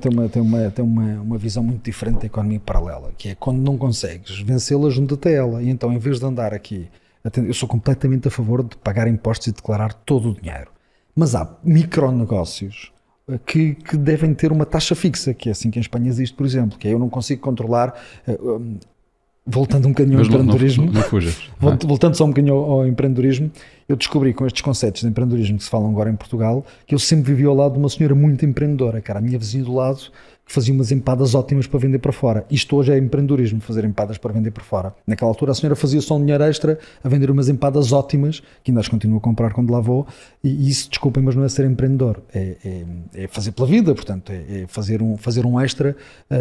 uma visão muito diferente da economia paralela, que é quando não consegues vencê-la, junta-te a ela, e então em vez de andar aqui, eu sou completamente a favor de pagar impostos e declarar todo o dinheiro. Mas há micronegócios que devem ter uma taxa fixa, que é assim que em Espanha existe, por exemplo, que é eu não consigo controlar, voltando um bocadinho ao empreendedorismo, não fujas. Voltando só um bocadinho ao empreendedorismo, eu descobri com estes conceitos de empreendedorismo que se falam agora em Portugal, que eu sempre vivi ao lado de uma senhora muito empreendedora, cara, a minha vizinha do lado, que fazia umas empadas ótimas para vender para fora. Isto hoje é empreendedorismo, fazer empadas para vender para fora. Naquela altura a senhora fazia só um dinheiro extra a vender umas empadas ótimas, que ainda as continuo a comprar quando lá vou, e isso, desculpem, mas não é ser empreendedor, é fazer pela vida, portanto, é fazer um extra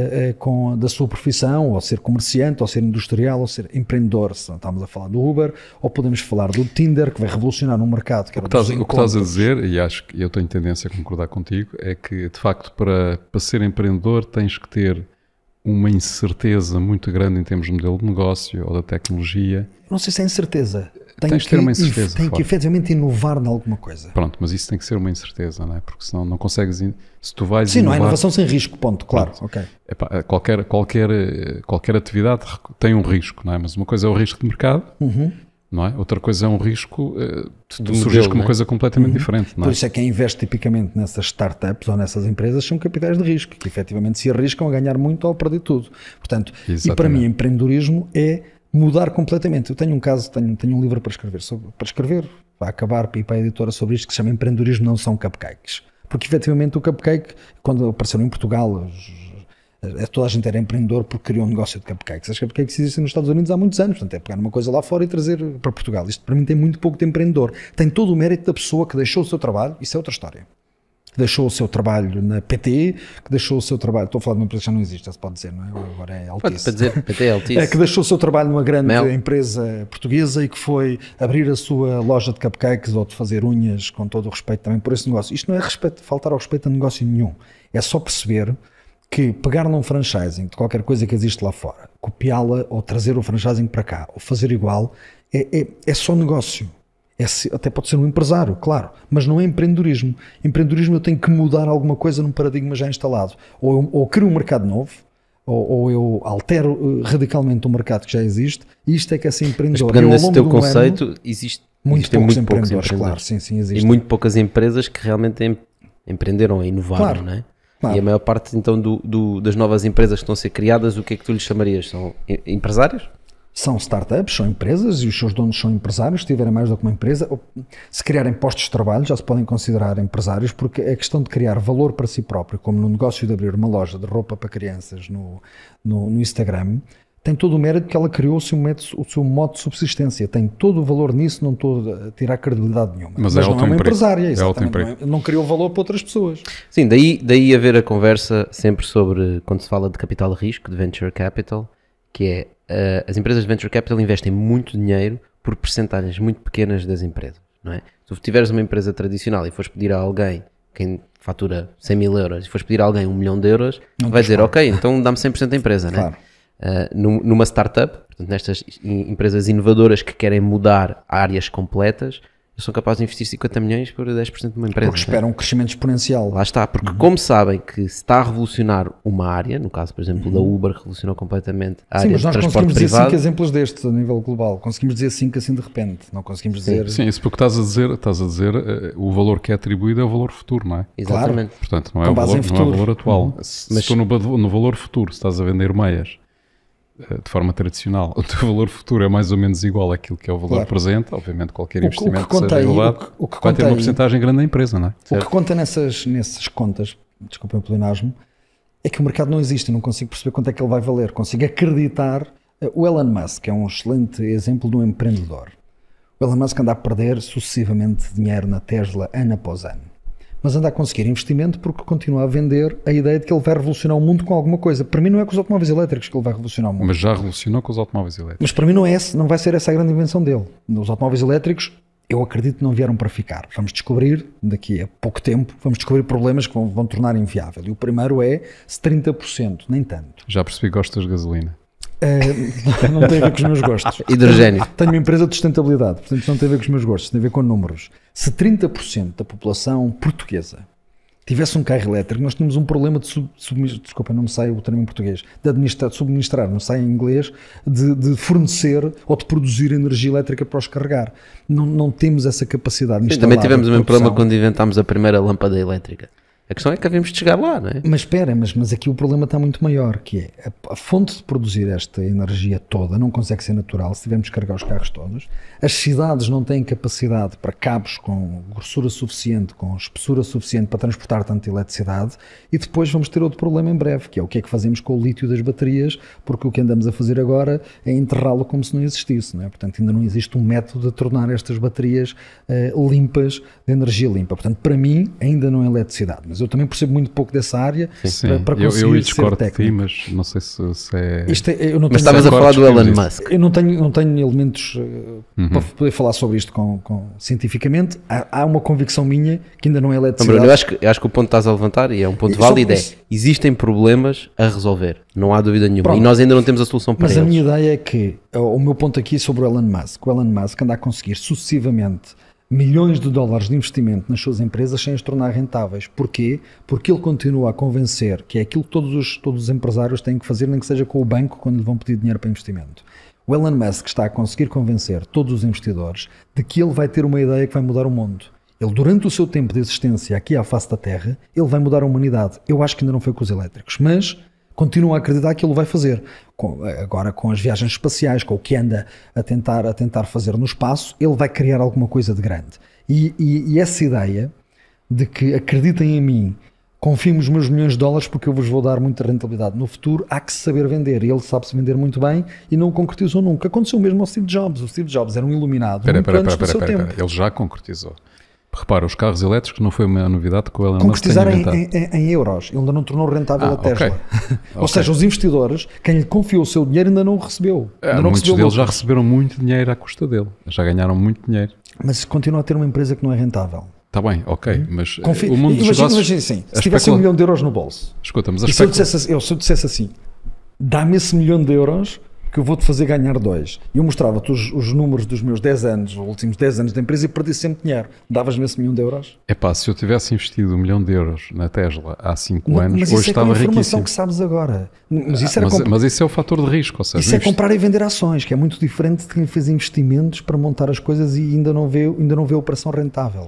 da sua profissão, ou ser comerciante, ou ser industrial, ou ser empreendedor. Estamos a falar do Uber, ou podemos falar do Tinder, que vai revolucionar um mercado. Que era o que estás a dizer, e acho que eu tenho tendência a concordar contigo, é que, de facto, para ser empreendedor tens que ter uma incerteza muito grande em termos de modelo de negócio ou da tecnologia. Não sei se é incerteza. Tens que ter uma incerteza. Tem que efetivamente inovar em alguma coisa. Pronto, mas isso tem que ser uma incerteza, não é? Porque senão não consegues... Se tu vais Sim, inovar, não há inovação sem risco, ponto, claro. Okay. Epá, qualquer atividade tem um risco, não é? Mas uma coisa é o risco de mercado, não é? Outra coisa é um risco de surgir com uma coisa completamente diferente. Não é? Por isso é que quem investe tipicamente nessas startups ou nessas empresas são capitais de risco, que efetivamente se arriscam a ganhar muito ou a perder tudo. Portanto, e para mim empreendedorismo é mudar completamente. Eu tenho um caso, tenho um livro para escrever, vai acabar para ir para a editora sobre isto, que se chama Empreendedorismo Não São Cupcakes. Porque efetivamente o cupcake, quando apareceram em Portugal, toda a gente era empreendedor porque criou um negócio de cupcakes. As cupcakes existem nos Estados Unidos há muitos anos, portanto é pegar uma coisa lá fora e trazer para Portugal. Isto para mim tem muito pouco de empreendedor. Tem todo o mérito da pessoa que deixou o seu trabalho, isso é outra história. Que deixou o seu trabalho na PT, que deixou o seu trabalho, estou a falar de uma empresa que já não existe, já se pode dizer, não é? Agora é Altice. Pode dizer, PT é Altice. Que deixou o seu trabalho numa grande empresa portuguesa e que foi abrir a sua loja de cupcakes ou de fazer unhas, com todo o respeito também por esse negócio. Isto não é faltar ao respeito a negócio nenhum. É só perceber que pegar num franchising de qualquer coisa que existe lá fora, copiá-la ou trazer o franchising para cá, ou fazer igual, é só negócio. Até pode ser um empresário, claro, mas não é empreendedorismo. Empreendedorismo eu tenho que mudar alguma coisa num paradigma já instalado. Ou crio um mercado novo, ou eu altero radicalmente um mercado que já existe, e isto é que é ser empreendedor. Mas pegando nesse teu conceito, existem muito poucos empreendedores, claro, sim, existe. E muito poucas empresas que realmente empreenderam ou inovaram, claro, não é? Claro. E a maior parte então das novas empresas que estão a ser criadas, o que é que tu lhes chamarias? São empresários? São startups, são empresas e os seus donos são empresários, se tiverem mais do que uma empresa. Se criarem postos de trabalho já se podem considerar empresários, porque é questão de criar valor para si próprio, como no negócio de abrir uma loja de roupa para crianças no Instagram. Tem todo o mérito que ela criou o seu modo de subsistência, tem todo o valor nisso, não estou a tirar credibilidade nenhuma. Mas não é uma empresária, exatamente, não criou valor para outras pessoas. Sim, daí haver a conversa sempre sobre, quando se fala de capital de risco, de venture capital, que é, as empresas de venture capital investem muito dinheiro por percentagens muito pequenas das empresas, não é? Se tu tiveres uma empresa tradicional e fores pedir a alguém quem fatura 100 mil euros e fores pedir a alguém 1 milhão de euros, Não vai tens dizer, claro. ok, então dá-me 100% da empresa, Claro. né? Numa startup, portanto, nestas empresas inovadoras que querem mudar áreas completas, eles são capazes de investir 50 milhões por 10% de uma empresa. Porque né? esperam um crescimento exponencial. Lá está, porque como sabem que se está a revolucionar uma área, no caso, por exemplo, da Uber, revolucionou completamente a Sim, área mas de nós transporte conseguimos dizer privado. 5 exemplos destes a nível global. Conseguimos dizer 5 assim de repente. Não conseguimos dizer. Sim, isso porque estás a dizer o valor que é atribuído é o valor futuro, não é? Exatamente. Portanto, não é, Com o base valor, em não é o futuro. valor atual. Se Mas- tu no valor futuro, se estás a vender meias de forma tradicional, o teu valor futuro é mais ou menos igual àquilo que é o valor Claro. presente, obviamente qualquer O que investimento que conta seja aí- elevado o que vai ter conta uma aí- porcentagem grande da empresa, não é? O que conta nessas contas, desculpem o pleonasmo, é que o mercado não existe. Eu não consigo perceber quanto é que ele vai valer. Consigo acreditar. O Elon Musk é um excelente exemplo de um empreendedor. O Elon Musk anda a perder sucessivamente dinheiro na Tesla ano após ano. Mas anda a conseguir investimento porque continua a vender a ideia de que ele vai revolucionar o mundo com alguma coisa. Para mim não é com os automóveis elétricos que ele vai revolucionar o mundo. Mas já revolucionou com os automóveis elétricos. Mas para mim não vai ser essa a grande invenção dele. Os automóveis elétricos, eu acredito que não vieram para ficar. Vamos descobrir, daqui a pouco tempo, vamos descobrir problemas que vão tornar inviável. E o primeiro é se 30%, nem tanto. Já percebi que gostas de gasolina. Não tem a ver com os meus gostos. Hidrogénio. Tenho uma empresa de sustentabilidade, portanto não tem a ver com os meus gostos, tem a ver com números. Se 30% da população portuguesa tivesse um carro elétrico, nós tínhamos um problema de desculpa, não me sai o termo em português, de subministrar, não sai em inglês, de fornecer ou de produzir energia elétrica para os carregar. Não temos essa capacidade. Sim, também instalada tivemos o de mesmo problema produção. quando inventámos a primeira lâmpada elétrica. A questão é que havemos de chegar lá, não é? Mas espera, mas aqui o problema está muito maior, que é a fonte de produzir esta energia toda não consegue ser natural se tivermos que carregar os carros todos. As cidades não têm capacidade para cabos com grossura suficiente, com espessura suficiente para transportar tanta eletricidade, e depois vamos ter outro problema em breve, que é o que é que fazemos com o lítio das baterias, porque o que andamos a fazer agora é enterrá-lo como se não existisse, não é? Portanto, ainda não existe um método de tornar estas baterias limpas, de energia limpa. Portanto, para mim, ainda não é eletricidade, mas eu também percebo muito pouco dessa área para conseguir eu ser discordo de ti, técnico. mas não sei se é... Eu não Mas tenho- estavas a falar do Elon existe. Musk. eu não tenho elementos para poder falar sobre isto cientificamente. Há uma convicção minha que ainda não é Não, eletricidade. Bruno, eu acho que o ponto que estás a levantar, e é um ponto Só válido, é isso. existem problemas a resolver. Não há dúvida nenhuma. Pronto. E nós ainda não temos a solução para Mas a eles. minha ideia é que o meu ponto aqui sobre o Elon Musk anda a conseguir sucessivamente milhões de dólares de investimento nas suas empresas sem as tornar rentáveis. Porquê? Porque ele continua a convencer que é aquilo que todos os empresários têm que fazer, nem que seja com o banco quando lhe vão pedir dinheiro para investimento. O Elon Musk está a conseguir convencer todos os investidores de que ele vai ter uma ideia que vai mudar o mundo. Ele, durante o seu tempo de existência aqui à face da Terra, ele vai mudar a humanidade. Eu acho que ainda não foi com os elétricos, mas continuo a acreditar que ele vai fazer. Agora com as viagens espaciais, com o que anda a tentar fazer no espaço, ele vai criar alguma coisa de grande. E essa ideia de que acreditem em mim, confiem nos meus milhões de dólares porque eu vos vou dar muita rentabilidade no futuro, há que saber vender. E ele sabe-se vender muito bem e não o concretizou nunca. Aconteceu mesmo ao Steve Jobs. O Steve Jobs era um iluminado muito antes do seu tempo. Ele já concretizou. Repara, os carros elétricos não foi uma novidade que o Elon Musk Concretizar tenha em, inventado. em euros. Ele ainda não tornou rentável a ok. Tesla. Ou Ok. seja, os investidores, quem lhe confiou o seu dinheiro ainda não o recebeu. Ainda não Muitos recebeu deles já lucros. receberam muito dinheiro à custa dele. Já ganharam muito dinheiro. Mas continua a ter uma empresa que não é rentável. Está bem, ok, mas Confia. o mundo dos Imagina negócios... assim, a se tivesse especula- 1 milhão de euros no bolso, Escuta, mas a e se eu especula- dissesse assim, dá-me esse 1 milhão de euros que eu vou-te fazer ganhar 2. E eu mostrava-te os números dos meus 10 anos, os últimos 10 anos da empresa, e perdi sempre dinheiro. Davas-me esse 1 milhão de euros? Epá, se eu tivesse investido 1 milhão de euros na Tesla há 5 anos, Mas hoje isso é com estava a informação riquíssimo. que sabes agora. Mas isso, era Mas isso é o fator de risco, ou seja, isso é investi- comprar e vender ações, que é muito diferente de quem fez investimentos para montar as coisas e ainda não vê a operação rentável.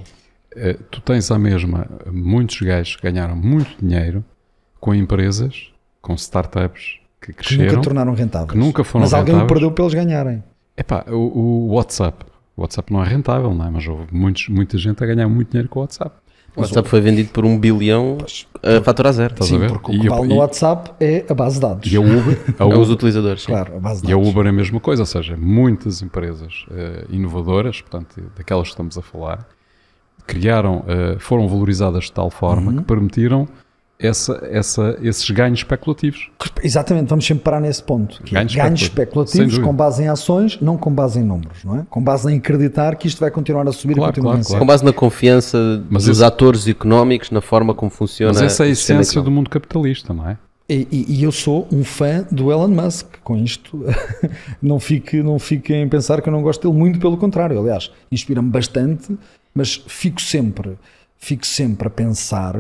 tu tens à mesma muitos gajos que ganharam muito dinheiro com empresas, com startups que Que cresceram. nunca tornaram rentáveis. que nunca foram Mas alguém o rentáveis. perdeu para eles ganharem. Epá, o WhatsApp. O WhatsApp não é rentável, não é? Mas houve muita gente a ganhar muito dinheiro com o WhatsApp. O WhatsApp foi vendido por 1 bilhão a fatura a zero. Estás Sim, a ver? porque o que vale no WhatsApp é a base de dados. E a Uber, a É os Uber, utilizadores. sim. Claro, a base de e a dados. Uber é a mesma coisa, ou seja, muitas empresas inovadoras, portanto, daquelas que estamos a falar, criaram, foram valorizadas de tal forma que permitiram esses ganhos especulativos. Exatamente, vamos sempre parar nesse ponto. Que Ganhos ganhos especulativos, especulativos sem com dúvida. base em ações, não com base em números, não é? Com base em acreditar que isto vai continuar a subir Claro, e continuar claro, a subir. Com base na confiança Mas dos esse- atores económicos, na forma como funciona. Mas essa é a o sistema essência do económico. mundo capitalista, não é? E eu sou um fã do Elon Musk, com isto não fiquem em pensar que eu não gosto dele, muito pelo contrário, aliás, inspira-me bastante, mas fico sempre a pensar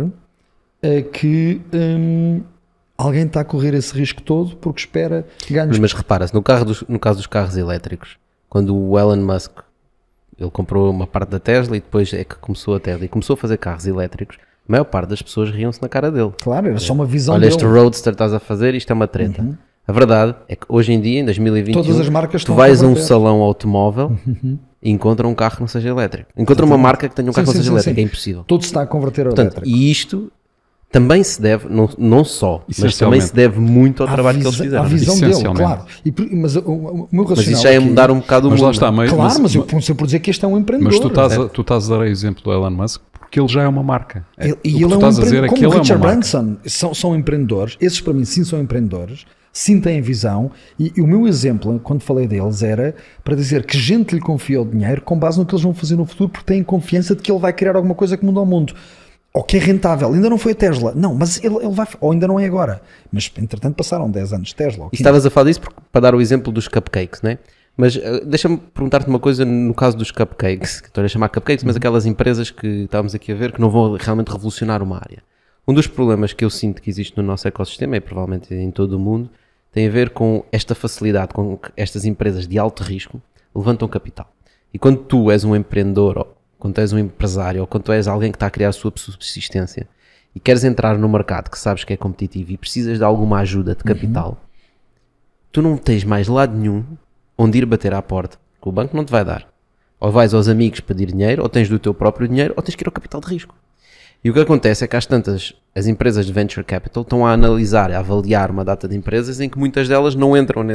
que alguém está a correr esse risco todo porque espera ganhos. Mas repara-se, no caso dos carros elétricos, quando o Elon Musk ele comprou uma parte da Tesla e depois é que começou a Tesla e começou a fazer carros elétricos, a maior parte das pessoas riam-se na cara dele. Claro, era só uma visão Olha, dele. este Roadster estás a fazer, isto é uma treta. A verdade é que hoje em dia, em 2021, Todas as marcas tu estão a vais a um converter. salão automóvel e encontra um carro que não seja elétrico. Encontra uma marca que tenha um carro que não seja elétrico. É impossível. Tudo se está a converter ao Portanto, elétrico. e isto também se deve, não só, mas também Essencialmente. se deve muito ao À trabalho que eles visa- fizeram. À visão dele, Essencialmente. claro. Mas o meu racional Mas isso já é aqui- mudar um bocado o Mas mundo. lá está, não é? Claro, mas eu comecei por dizer que este é um empreendedor. Mas tu estás a dar o exemplo do Elon Musk porque ele já é uma marca. E O que ele tu é um estás a dizer empreendedor, é que como ele é Richard uma marca. Branson, são empreendedores. Esses para mim sim são empreendedores, sim têm visão. E o meu exemplo, quando falei deles, era para dizer que gente lhe confia o dinheiro com base no que eles vão fazer no futuro, porque têm confiança de que ele vai criar alguma coisa que muda o mundo. Ou que é rentável. Ainda não foi a Tesla. Não, mas ele vai... Ou ainda não é agora. Mas, entretanto, passaram 10 anos de Tesla. ou E 15. estavas a falar disso para dar o exemplo dos cupcakes, né? Mas deixa-me perguntar-te uma coisa no caso dos cupcakes, que estou a chamar cupcakes, mas aquelas empresas que estávamos aqui a ver que não vão realmente revolucionar uma área. Um dos problemas que eu sinto que existe no nosso ecossistema, e provavelmente em todo o mundo, tem a ver com esta facilidade com que estas empresas de alto risco levantam capital. E quando tu és um empreendedor, ou quando tu és um empresário, ou quando tu és alguém que está a criar a sua subsistência e queres entrar no mercado que sabes que é competitivo e precisas de alguma ajuda de capital, tu não tens mais lado nenhum onde ir bater à porta, que o banco não te vai dar. Ou vais aos amigos pedir dinheiro, ou tens do teu próprio dinheiro, ou tens que ir ao capital de risco. E o que acontece é que às tantas, as empresas de venture capital estão a analisar, a avaliar uma data de empresas em que muitas delas não entram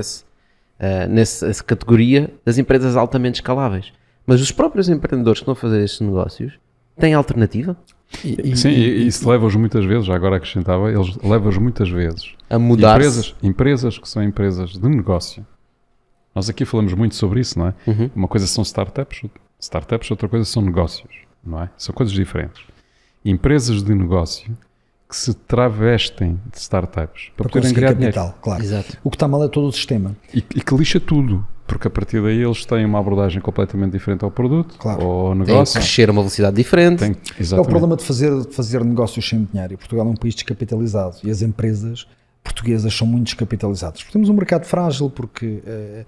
nessa categoria das empresas altamente escaláveis. Mas os próprios empreendedores que estão a fazer estes negócios têm alternativa Sim, e isso leva-os muitas vezes, já agora acrescentava, eles levam-os muitas vezes. a mudar-se. Empresas que são empresas de negócio. Nós aqui falamos muito sobre isso, não é? Uma coisa são startups, outra coisa são negócios, não é? São coisas diferentes. Empresas de negócio que se travestem de startups para poderem conseguir criar capital, dinheiro. claro. Exato. O que está mal é todo o sistema. E que lixa tudo, porque a partir daí eles têm uma abordagem completamente diferente ao produto, Claro. ou ao Tem que negócio. crescer a uma velocidade diferente. Tem, É o exatamente. problema de fazer negócios sem dinheiro. E Portugal é um país descapitalizado e as empresas portuguesas são muito descapitalizadas. Porque temos um mercado frágil, porque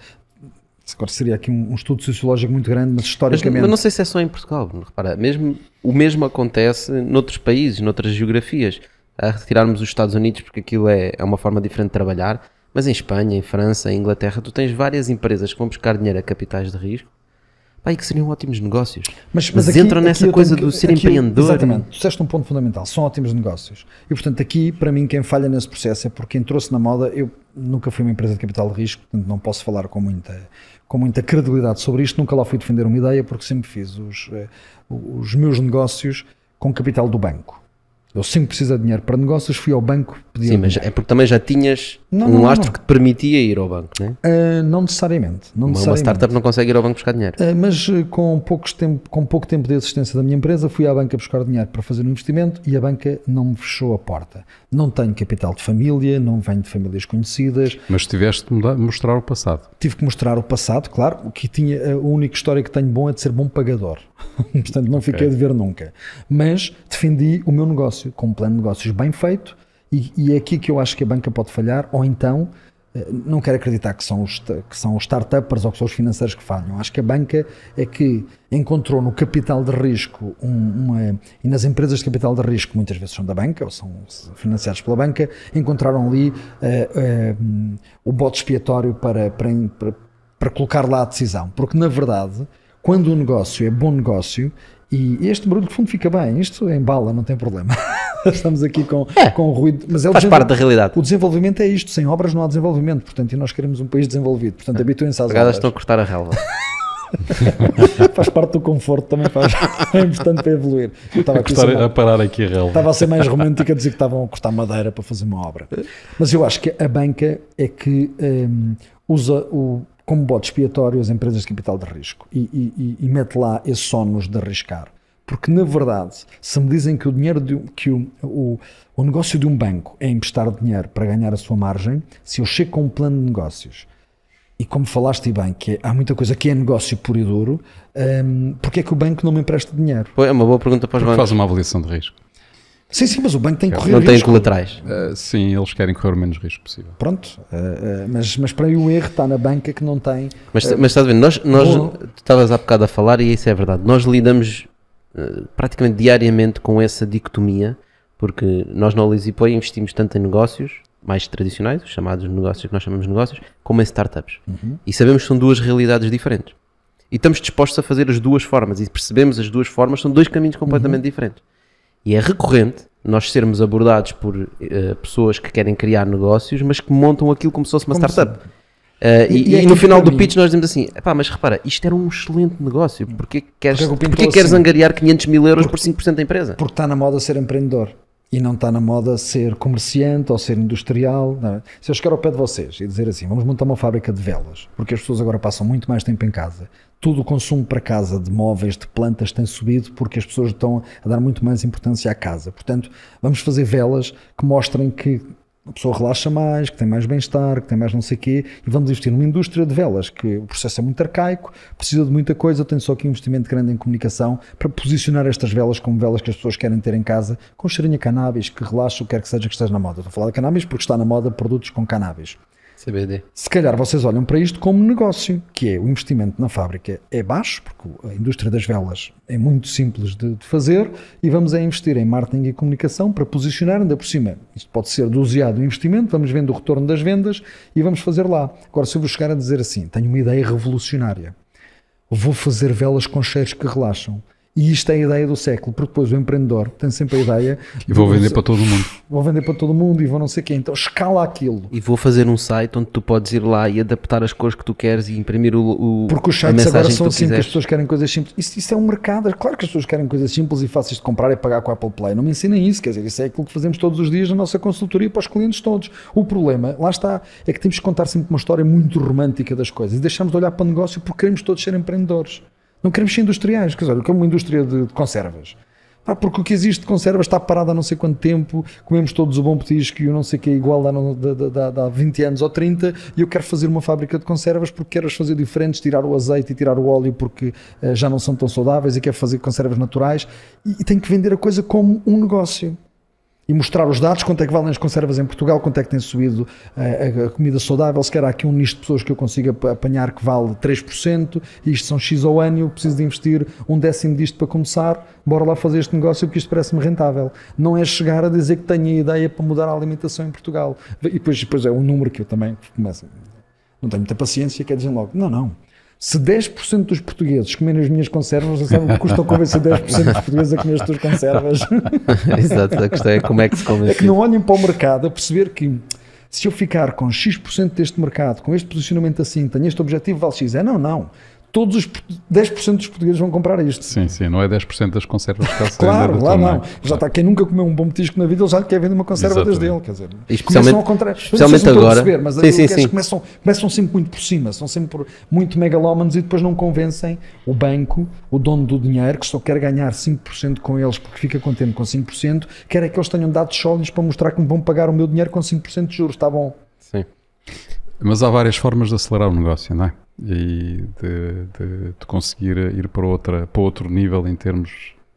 agora seria aqui um estudo sociológico muito grande, mas Mas historicamente... não sei se é só em Portugal. Repara, o mesmo acontece noutros países, noutras geografias. A retirarmos os Estados Unidos, porque aquilo é uma forma diferente de trabalhar, mas em Espanha, em França, em Inglaterra, tu tens várias empresas que vão buscar dinheiro a capitais de risco, pá, e que seriam ótimos negócios. Mas aqui- entram aqui nessa eu coisa tenho do que- ser aqui eu- empreendedor. Exatamente, tu disseste um ponto fundamental, são ótimos negócios. E portanto aqui, para mim, quem falha nesse processo é porque quem trouxe na moda, eu nunca fui uma empresa de capital de risco, portanto não posso falar com muita credibilidade sobre isto, nunca lá fui defender uma ideia, porque sempre fiz os meus negócios com capital do banco. Eu sempre precisei de dinheiro para negócios, fui ao banco pedir Sim, mas dinheiro. é porque também já tinhas Não, lastro não. que te permitia ir ao banco, né? Não necessariamente. Não Uma necessariamente. startup não consegue ir ao banco buscar dinheiro. Mas com pouco tempo de existência da minha empresa, fui à banca buscar dinheiro para fazer um investimento e a banca não me fechou a porta. Não tenho capital de família, não venho de famílias conhecidas, Mas tiveste de mostrar o passado. tive que mostrar o passado, claro, o que tinha, a única história que tenho bom é de ser bom pagador. Portanto, não fiquei a dever nunca. Mas defendi o meu negócio, com um plano de negócios bem feito, e é aqui que eu acho que a banca pode falhar, ou então, não quero acreditar que são os startuppers ou que são os financeiros que falham. Acho que a banca é que encontrou no capital de risco, e nas empresas de capital de risco, muitas vezes são da banca, ou são financiados pela banca, encontraram ali o bode expiatório para colocar lá a decisão. Porque, na verdade, quando o negócio é bom negócio, e este barulho de fundo fica bem, isto embala, não tem problema. Estamos aqui com o ruído. Mas Faz parte da realidade. O desenvolvimento é isto, sem obras não há desenvolvimento, portanto, e nós queremos um país desenvolvido, portanto, habituem-se às Obrigado, obras. estão a cortar a relva. Faz parte do conforto, também é importante para evoluir. Eu estava A parar aqui a relva. Estava a ser mais romântico a dizer que estavam a cortar madeira para fazer uma obra. Mas eu acho que a banca é que usa como bode expiatório as empresas de capital de risco e mete lá esses ónus de arriscar. Porque, na verdade, se me dizem que o dinheiro o negócio de um banco é emprestar dinheiro para ganhar a sua margem, se eu chego com um plano de negócios, e como falaste bem, que há muita coisa que é negócio puro e duro, porque é que o banco não me empresta dinheiro? É uma boa pergunta para os bancos. Faz uma avaliação de risco. Sim, mas o banco tem que correr não risco. Não tem colaterais. Sim, eles querem correr o menos risco possível. Pronto, mas para aí o erro está na banca que não tem... Mas estás a ver, tu estavas há bocado a falar e isso é verdade. Nós lidamos praticamente diariamente com essa dicotomia, porque nós na Elisipoi investimos tanto em negócios mais tradicionais, os chamados negócios que nós chamamos de negócios, como em startups. E sabemos que são duas realidades diferentes. E estamos dispostos a fazer as duas formas e percebemos as duas formas, são dois caminhos completamente diferentes. E é recorrente nós sermos abordados por pessoas que querem criar negócios, mas que montam aquilo como se fosse uma startup. E no final do pitch nós dizemos assim, mas repara, isto era um excelente negócio, porquê queres angariar 500 mil euros por 5% da empresa? Porque está na moda ser empreendedor e não está na moda ser comerciante ou ser industrial. Não. Se eu chegar ao pé de vocês e dizer assim, vamos montar uma fábrica de velas, porque as pessoas agora passam muito mais tempo em casa, todo o consumo para casa de móveis, de plantas tem subido porque as pessoas estão a dar muito mais importância à casa. Portanto, vamos fazer velas que mostrem que a pessoa relaxa mais, que tem mais bem-estar, que tem mais não sei o quê, e vamos investir numa indústria de velas, que o processo é muito arcaico, precisa de muita coisa, tem só aqui um investimento grande em comunicação para posicionar estas velas como velas que as pessoas querem ter em casa, com cheirinho a cannabis, que relaxa, o que quer que seja que esteja na moda. Estou a falar de cannabis porque está na moda produtos com cannabis. CBD. Se calhar vocês olham para isto como negócio, que é o investimento na fábrica é baixo, porque a indústria das velas é muito simples de fazer, e vamos a investir em marketing e comunicação para posicionar ainda por cima. Isto pode ser doseado o investimento, vamos vendo o retorno das vendas e vamos fazer lá. Agora, se eu vou chegar a dizer assim, tenho uma ideia revolucionária, vou fazer velas com cheiros que relaxam. E isto é a ideia do século, porque depois o empreendedor tem sempre a ideia... E vou vender para todo mundo. Vou vender para todo mundo e vou não sei o quê. Então escala aquilo. E vou fazer um site onde tu podes ir lá e adaptar as cores que tu queres e imprimir porque os sites agora são assim, que as pessoas querem coisas simples. Isso é um mercado. Claro que as pessoas querem coisas simples e fáceis de comprar e pagar com a Apple Play. Não me ensinem isso, quer dizer, isso é aquilo que fazemos todos os dias na nossa consultoria para os clientes todos. O problema, lá está, é que temos que contar sempre uma história muito romântica das coisas e deixamos de olhar para o negócio porque queremos todos ser empreendedores. Não queremos ser industriais, quer dizer, o que é uma indústria de conservas? Porque o que existe de conservas está parado há não sei quanto tempo, comemos todos o bom petisco e o não sei o que é igual há 20 anos ou 30, e eu quero fazer uma fábrica de conservas porque quero as fazer diferentes, tirar o azeite e tirar o óleo porque já não são tão saudáveis e quero fazer conservas naturais, e tenho que vender a coisa como um negócio. E mostrar os dados, quanto é que valem as conservas em Portugal, quanto é que tem subido a comida saudável, se calhar há aqui um nicho de pessoas que eu consiga apanhar que vale 3%, e isto são X ao ano, eu preciso de investir 1/10 disto para começar, bora lá fazer este negócio porque isto parece-me rentável. Não é chegar a dizer que tenho a ideia para mudar a alimentação em Portugal. E depois é um número que eu também começo, não tenho muita paciência, quer dizer logo, não. Se 10% dos portugueses comerem as minhas conservas, você sabe o que custa convencer 10% dos portugueses a comer as tuas conservas? Exato, a questão é como é que se convence. É que não olhem para o mercado a perceber que se eu ficar com X% deste mercado, com este posicionamento assim, tenho este objetivo, vale X. Não. Todos os 10% dos portugueses vão comprar isto. Sim, não é 10% das conservas que está claro, lá não. Já está, quem nunca comeu um bom petisco na vida, ele já quer vender uma conserva desde ele. Quer dizer, especialmente, ao contrário. Especialmente agora. Perceber, mas sim. Começam sempre muito por cima, são sempre muito megalómanos e depois não convencem o banco, o dono do dinheiro, que só quer ganhar 5% com eles porque fica contente com 5%, quer é que eles tenham dados sólidos para mostrar que me vão pagar o meu dinheiro com 5% de juros. Está bom. Sim. Mas há várias formas de acelerar o negócio, não é? E de conseguir ir para outro nível em termos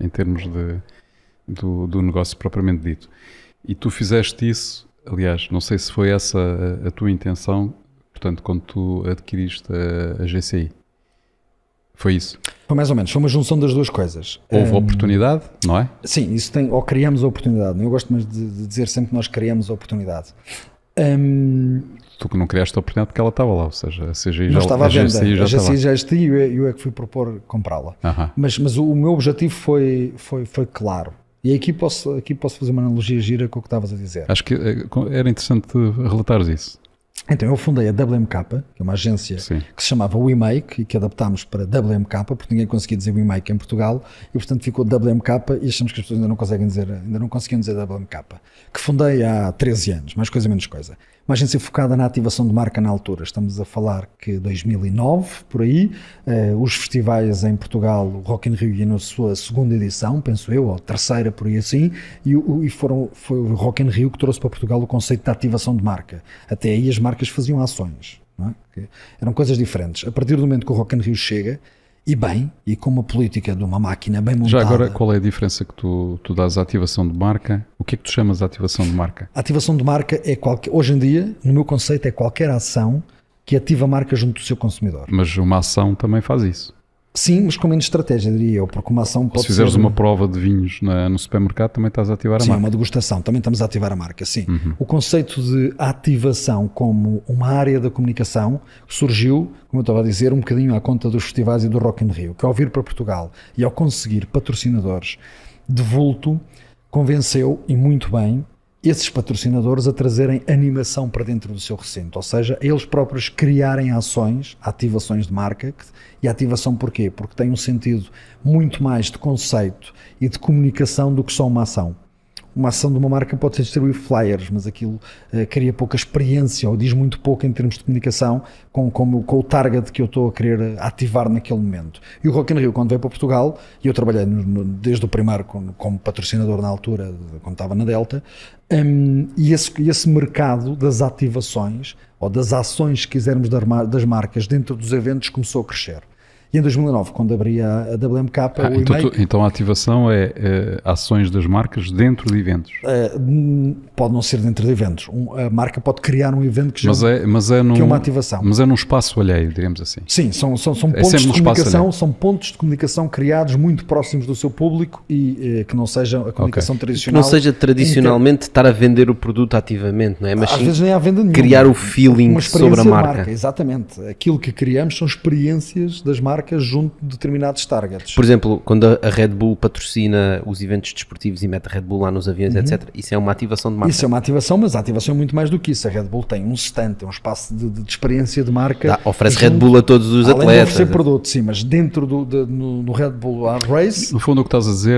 do negócio propriamente dito. E tu fizeste isso, aliás, não sei se foi essa a tua intenção, portanto, quando tu adquiriste a GCI. Foi isso? Foi mais ou menos, foi uma junção das duas coisas. Houve oportunidade, não é? Sim, isso tem, ou criamos a oportunidade. Eu gosto mais de dizer sempre que nós criamos a oportunidade. Tu que não criaste a oportunidade porque ela estava lá, ou seja, a CGI não estava à venda, a GCI já existia e eu é que fui propor comprá-la. Mas o meu objetivo foi claro. E aqui posso fazer uma analogia gira com o que estavas a dizer. Acho que era interessante relatares isso. Então eu fundei a WMK, que é uma agência Sim. que se chamava WeMake e que adaptámos para WMK, porque ninguém conseguia dizer WeMake em Portugal, e portanto ficou WMK e achamos que as pessoas ainda não conseguiam dizer WMK, que fundei há 13 anos, mais coisa menos coisa. Uma agência focada na ativação de marca na altura. Estamos a falar que 2009, por aí, os festivais em Portugal, o Rock in Rio ia na sua segunda edição, penso eu, ou terceira, por aí assim, foi o Rock in Rio que trouxe para Portugal o conceito de ativação de marca. Até aí as marcas faziam ações, não é? Que eram coisas diferentes. A partir do momento que o Rock in Rio chega, e com uma política de uma máquina bem montada. Já agora, qual é a diferença que tu dás à ativação de marca? O que é que tu chamas de ativação de marca? A ativação de marca é hoje em dia, no meu conceito, é qualquer ação que ativa a marca junto do seu consumidor. Mas uma ação também faz isso. Sim, mas com menos estratégia, diria eu, porque uma ação pode Se fizeres ser... uma prova de vinhos no supermercado, também estás a ativar a Sim, marca. uma degustação, também estamos a ativar a marca, sim. O conceito de ativação como uma área da comunicação surgiu, como eu estava a dizer, um bocadinho à conta dos festivais e do Rock in Rio, que ao vir para Portugal e ao conseguir patrocinadores de vulto, convenceu, e muito bem, esses patrocinadores a trazerem animação para dentro do seu recinto, ou seja, eles próprios criarem ações, ativações de marca. E a ativação porquê? Porque tem um sentido muito mais de conceito e de comunicação do que só uma ação. Uma ação de uma marca pode ser distribuir flyers, mas aquilo cria pouca experiência ou diz muito pouco em termos de comunicação com o target que eu estou a querer ativar naquele momento. E o Rock in Rio, quando veio para Portugal, e eu trabalhei desde o primeiro como patrocinador na altura, quando estava na Delta, e esse mercado das ativações ou das ações, se quisermos, das marcas dentro dos eventos começou a crescer. E em 2009, quando abri a WMK, então a ativação é ações das marcas dentro de eventos. Pode não ser dentro de eventos. A marca pode criar um evento que que é uma ativação. Mas é num espaço alheio, diríamos assim. Sim, são pontos de comunicação, são pontos de comunicação criados muito próximos do seu público e que não seja a comunicação tradicional. Que não seja tradicionalmente estar a vender o produto ativamente, não é? Mas às sim, vezes nem há venda nenhuma. Criar o feeling sobre a marca. Exatamente. Aquilo que criamos são experiências das marcas junto de determinados targets. Por exemplo, quando a Red Bull patrocina os eventos desportivos e mete a Red Bull lá nos aviões, etc., isso é uma ativação de marca. Isso é uma ativação, mas a ativação é muito mais do que isso. A Red Bull tem um stand, tem um espaço de experiência de marca. Oferece Red Bull a todos os atletas. Além de oferecer produto, sim, mas dentro no Red Bull Race... No fundo o que estás a dizer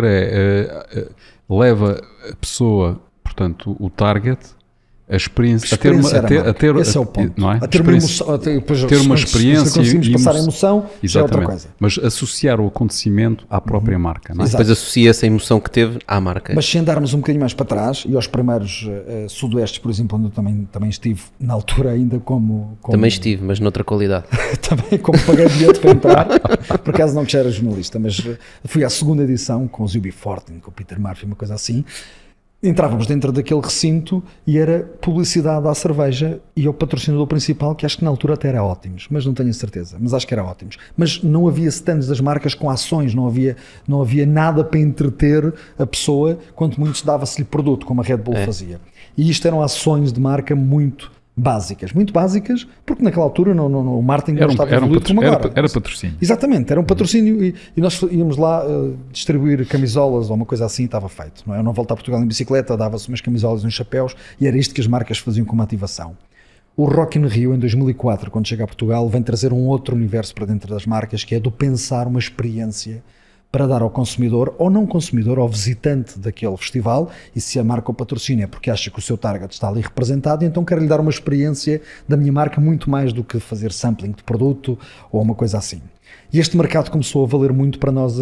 leva a pessoa, portanto, o target... A experiência a ter esse é o ponto. Não é? A ter uma emoção, ter uma experiência, se conseguimos passar a emoção, já é outra coisa. Mas associar o acontecimento à própria marca, não é? Depois associa essa emoção que teve à marca. Mas se andarmos um bocadinho mais para trás e aos primeiros sudoestes, por exemplo, onde eu também estive na altura ainda como... Também estive, mas noutra qualidade. Também como paguei bilhete para entrar, por acaso não que já era jornalista, mas fui à segunda edição com o Zuby Fortin, com o Peter Murphy, uma coisa assim. Entrávamos dentro daquele recinto e era publicidade à cerveja e ao patrocinador principal, que acho que na altura até era Ótimos, mas não tenho certeza, mas acho que era Ótimos. Mas não havia stands das marcas com ações, não havia nada para entreter a pessoa, quanto muito dava-se-lhe produto, como a Red Bull fazia. E isto eram ações de marca muito básicas, porque naquela altura o marketing não estava evoluído como agora. Era patrocínio. Exatamente, era um patrocínio e nós íamos lá distribuir camisolas ou uma coisa assim e estava feito. Não é? Eu não voltava a Portugal em bicicleta, dava-se umas camisolas e uns chapéus e era isto que as marcas faziam como ativação. O Rock in Rio, em 2004, quando chega a Portugal, vem trazer um outro universo para dentro das marcas, que é do pensar uma experiência para dar ao consumidor, ou não consumidor, ao visitante daquele festival, e se a marca o patrocina é porque acha que o seu target está ali representado, então quero lhe dar uma experiência da minha marca muito mais do que fazer sampling de produto ou uma coisa assim. E este mercado começou a valer muito para nós,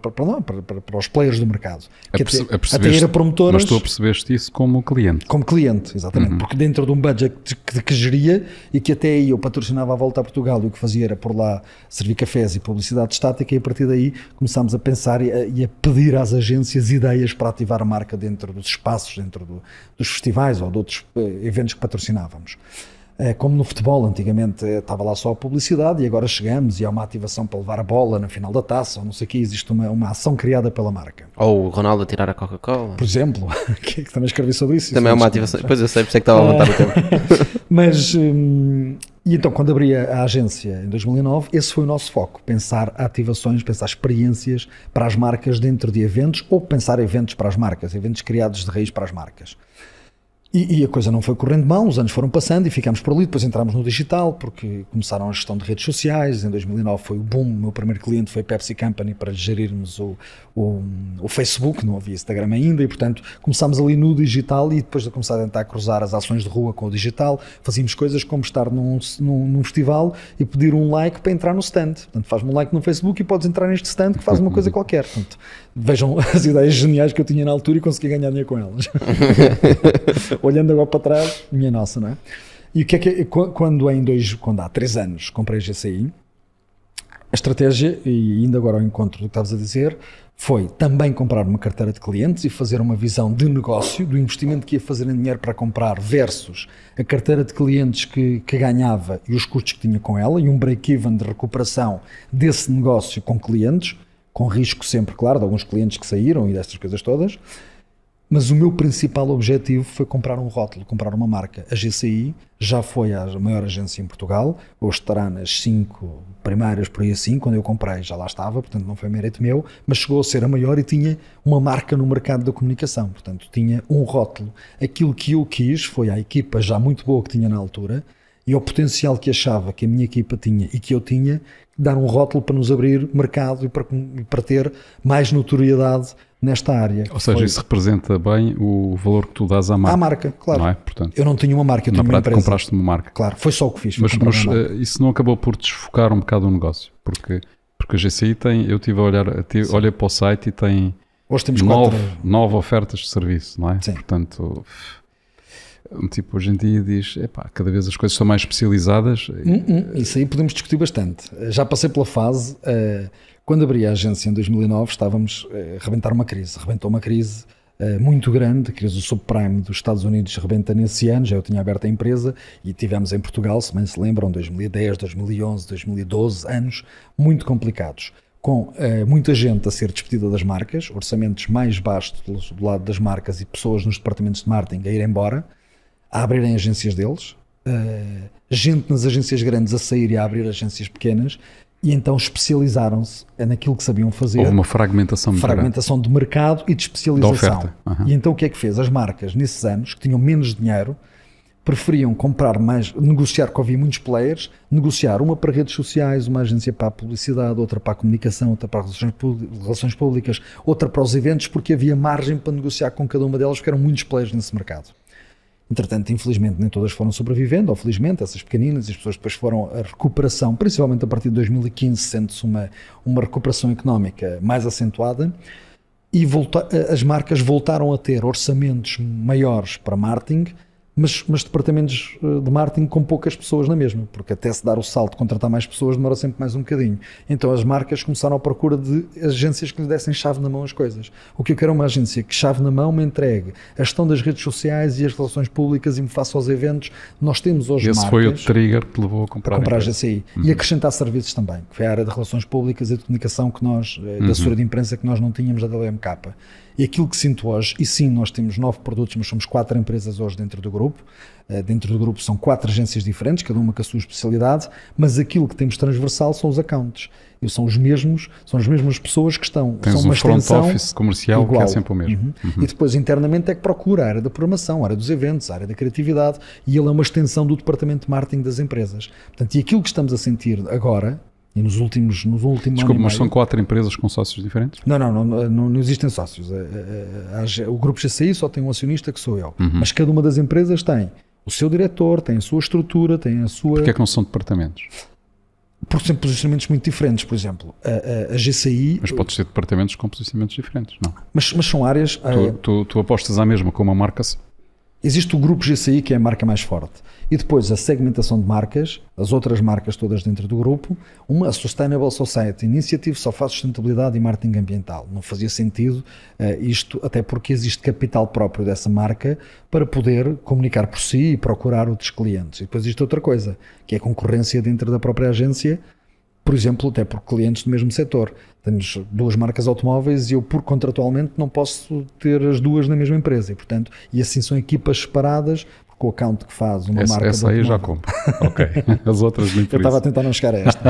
para os players do mercado. Que até era promotoras. Mas tu apercebeste isso como cliente. Como cliente, exatamente. Porque dentro de um budget que geria e que até aí eu patrocinava a volta a Portugal e o que fazia era por lá servir cafés e publicidade estática, e a partir daí começámos a pensar e a pedir às agências ideias para ativar a marca dentro dos espaços, dentro dos festivais ou de outros eventos que patrocinávamos. Como no futebol, antigamente estava lá só a publicidade e agora chegamos e há uma ativação para levar a bola na final da taça, ou não sei o que, existe uma ação criada pela marca. Ou o Ronaldo a tirar a Coca-Cola. Por exemplo, que também escrevi sobre isso. Também é uma ativação, depois eu sei, por isso é que estava a levantar o tempo. Mas, e então quando abri a agência em 2009, esse foi o nosso foco, pensar ativações, pensar experiências para as marcas dentro de eventos, ou pensar eventos para as marcas, eventos criados de raiz para as marcas. E a coisa não foi correndo mal, os anos foram passando e ficámos por ali, depois entramos no digital, porque começaram a gestão de redes sociais, em 2009 foi o boom, o meu primeiro cliente foi a Pepsi Company para gerirmos o Facebook, não havia Instagram ainda, e portanto começámos ali no digital e depois de começar a tentar cruzar as ações de rua com o digital, fazíamos coisas como estar num festival e pedir um like para entrar no stand. Portanto, faz-me um like no Facebook e podes entrar neste stand que faz uma coisa qualquer. Portanto, vejam as ideias geniais que eu tinha na altura e consegui ganhar dinheiro com elas. Olhando agora para trás, minha nossa, não é? E o que é que quando há 3 anos comprei a GCI, a estratégia, e ainda agora ao encontro do que estavas a dizer, foi também comprar uma carteira de clientes e fazer uma visão de negócio, do investimento que ia fazer em dinheiro para comprar versus a carteira de clientes que ganhava e os custos que tinha com ela, e um break-even de recuperação desse negócio com clientes, com risco sempre, claro, de alguns clientes que saíram e destas coisas todas. Mas o meu principal objetivo foi comprar um rótulo, comprar uma marca. A GCI já foi a maior agência em Portugal, hoje estará nas 5 primárias, por aí assim, quando eu comprei já lá estava, portanto não foi mérito meu, mas chegou a ser a maior e tinha uma marca no mercado da comunicação, portanto tinha um rótulo. Aquilo que eu quis foi a equipa já muito boa que tinha na altura e ao potencial que achava que a minha equipa tinha e que eu tinha, dar um rótulo para nos abrir mercado e para ter mais notoriedade nesta área. Ou seja, isso representa bem o valor que tu dás à marca. À marca, claro. Não é? Portanto, eu não tinha uma marca, eu tinha uma empresa. Compraste uma marca. Claro, foi só o que fiz. Mas isso não acabou por desfocar um bocado o negócio? Porque a GCI tem, eu estive a olhar, olhei para o site e tem hoje temos 9 ofertas de serviço, não é? Sim. Portanto, tipo, hoje em dia diz, cada vez as coisas são mais especializadas. Isso aí podemos discutir bastante. Já passei pela fase... Quando abri a agência em 2009 estávamos a rebentar uma crise. Rebentou uma crise muito grande, a crise do subprime dos Estados Unidos rebenta nesse ano, já eu tinha aberto a empresa e tivemos em Portugal, se bem se lembram, 2010, 2011, 2012, anos muito complicados. Com muita gente a ser despedida das marcas, orçamentos mais baixos do lado das marcas e pessoas nos departamentos de marketing a ir embora, a abrirem agências deles, gente nas agências grandes a sair e a abrir agências pequenas. E então especializaram-se naquilo que sabiam fazer. Houve uma fragmentação de mercado e de especialização. Uhum. E então o que é que fez? As marcas, nesses anos, que tinham menos dinheiro, preferiam comprar mais, negociar, que havia muitos players, negociar uma para redes sociais, uma agência para a publicidade, outra para a comunicação, outra para relações públicas, outra para os eventos, porque havia margem para negociar com cada uma delas, porque eram muitos players nesse mercado. Entretanto, infelizmente, nem todas foram sobrevivendo, ou felizmente, essas pequeninas, e as pessoas depois foram a recuperação, principalmente a partir de 2015, sendo-se uma recuperação económica mais acentuada, e as marcas voltaram a ter orçamentos maiores para marketing, mas departamentos de marketing com poucas pessoas na mesma, porque até se dar o salto de contratar mais pessoas demora sempre mais um bocadinho. Então as marcas começaram à procura de agências que lhe dessem chave na mão as coisas. O que eu quero é uma agência que chave na mão me entregue a gestão das redes sociais e as relações públicas e me faça aos eventos. Nós temos hoje marcas... Esse foi o trigger que levou a comprar a GCI. E acrescentar serviços também, que foi a área de relações públicas e de comunicação que nós, da assessoria de imprensa que nós não tínhamos da WMK. E aquilo que sinto hoje, e sim, nós temos 9 produtos, mas somos 4 empresas hoje dentro do grupo. Dentro do grupo são 4 agências diferentes, cada uma com a sua especialidade, mas aquilo que temos transversal são os accounts. E são os mesmos, são as mesmas pessoas que estão. Tens são uma front office comercial igual. Que é sempre o mesmo. E depois internamente é que procura a área da programação, a área dos eventos, a área da criatividade, e ele é uma extensão do departamento de marketing das empresas. Portanto, e aquilo que estamos a sentir agora, e nos últimos Desculpa, mas são 4 empresas com sócios diferentes? Não existem sócios. O grupo GCI só tem um acionista que sou eu. Mas cada uma das empresas tem o seu diretor, tem a sua estrutura, tem a sua... Porquê é que não são departamentos? Porque são posicionamentos muito diferentes, por exemplo. A GCI... Mas podes ter departamentos com posicionamentos diferentes, não? Mas são áreas... Tu apostas à mesma com uma marca... Existe o grupo GCI, que é a marca mais forte. E depois a segmentação de marcas, as outras marcas todas dentro do grupo, a Sustainable Society Initiative só faz sustentabilidade e marketing ambiental. Não fazia sentido isto, até porque existe capital próprio dessa marca para poder comunicar por si e procurar outros clientes. E depois existe outra coisa, que é a concorrência dentro da própria agência, por exemplo, até por clientes do mesmo setor. Temos 2 marcas automóveis e eu, contratualmente, não posso ter as 2 na mesma empresa. E, portanto, assim são equipas separadas, porque o account que faz uma marca... Essa aí já compro. Ok. As outras nem por Eu estava a tentar não chegar a esta.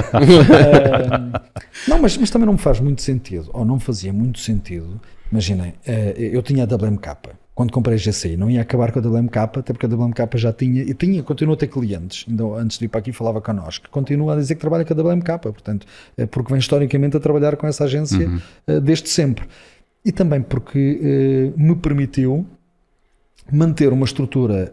Não, mas também não me faz muito sentido, ou não fazia muito sentido. Imaginem, eu tinha a WMK. quando comprei a GCI, não ia acabar com a WMK, até porque a WMK já tinha, continua a ter clientes, ainda antes de ir para aqui falava connosco, continua a dizer que trabalha com a WMK, portanto, porque vem historicamente a trabalhar com essa agência desde sempre. E também porque me permitiu manter uma estrutura.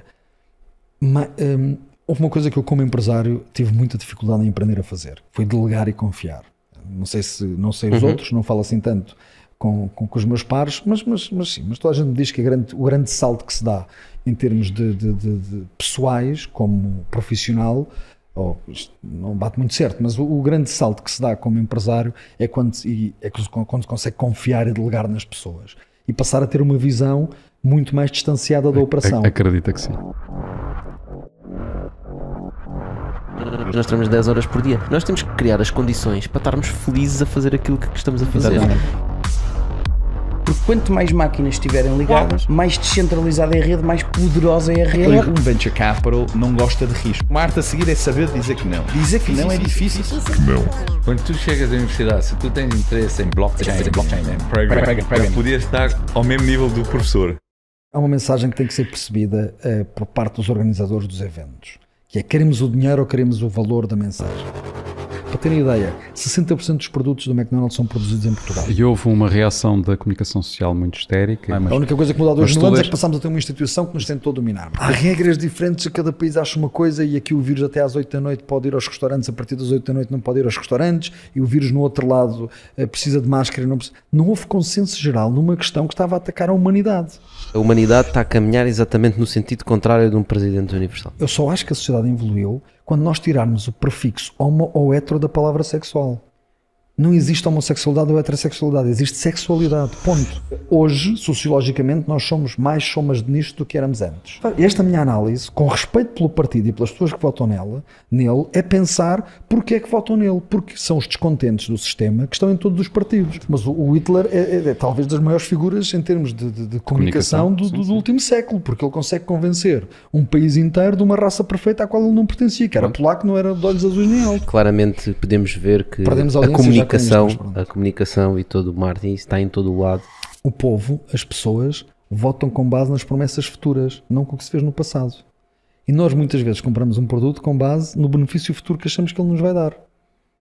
Houve uma coisa que eu, como empresário, tive muita dificuldade em aprender a fazer, foi delegar e confiar. Não sei os outros, não falo assim tanto com os meus pares, mas toda a gente me diz que o grande salto que se dá em termos de pessoais como profissional, não bate muito certo, mas o grande salto que se dá como empresário é quando se consegue confiar e delegar nas pessoas e passar a ter uma visão muito mais distanciada da operação. Acredita que sim. Nós temos 10 horas por dia. Nós temos que criar as condições para estarmos felizes a fazer aquilo que estamos a fazer. Porque quanto mais máquinas estiverem ligadas, mais descentralizada é a rede, mais poderosa é a rede. Um venture capital não gosta de risco. Uma arte a seguir é saber dizer que não. Dizer que não é difícil. Quando tu chegas à universidade, se tu tens interesse em blockchain, podias estar ao mesmo nível do professor. Há uma mensagem que tem que ser percebida por parte dos organizadores dos eventos, que é: queremos o dinheiro ou queremos o valor da mensagem? Para terem ideia, 60% dos produtos do McDonald's são produzidos em Portugal. E houve uma reação da comunicação social muito histérica. A única coisa que mudou há 2 mil anos é que passámos a ter uma instituição que nos tentou dominar. Há regras diferentes, a cada país acha uma coisa, e aqui o vírus até às 8 da noite pode ir aos restaurantes, a partir das 8 da noite não pode ir aos restaurantes, e o vírus no outro lado precisa de máscara e não precisa. Não houve consenso geral numa questão que estava a atacar a humanidade. A humanidade está a caminhar exatamente no sentido contrário de um presidente universal. Eu só acho que a sociedade evoluiu quando nós tirarmos o prefixo homo ou hetero da palavra sexual. Não existe homossexualidade ou heterossexualidade, existe sexualidade, ponto. Hoje, sociologicamente, nós somos mais somas de nicho do que éramos antes. Esta minha análise, com respeito pelo partido e pelas pessoas que votam nele, é pensar porque é que votam nele, porque são os descontentes do sistema que estão em todos os partidos. Mas o Hitler é talvez das maiores figuras em termos de comunicação do último século, porque ele consegue convencer um país inteiro de uma raça perfeita à qual ele não pertencia, que era polaco, não era de olhos azuis nem alto. Claramente podemos ver que a comunicação e todo o marketing está em todo o lado. O povo, as pessoas, votam com base nas promessas futuras, não com o que se fez no passado. E nós muitas vezes compramos um produto com base no benefício futuro que achamos que ele nos vai dar.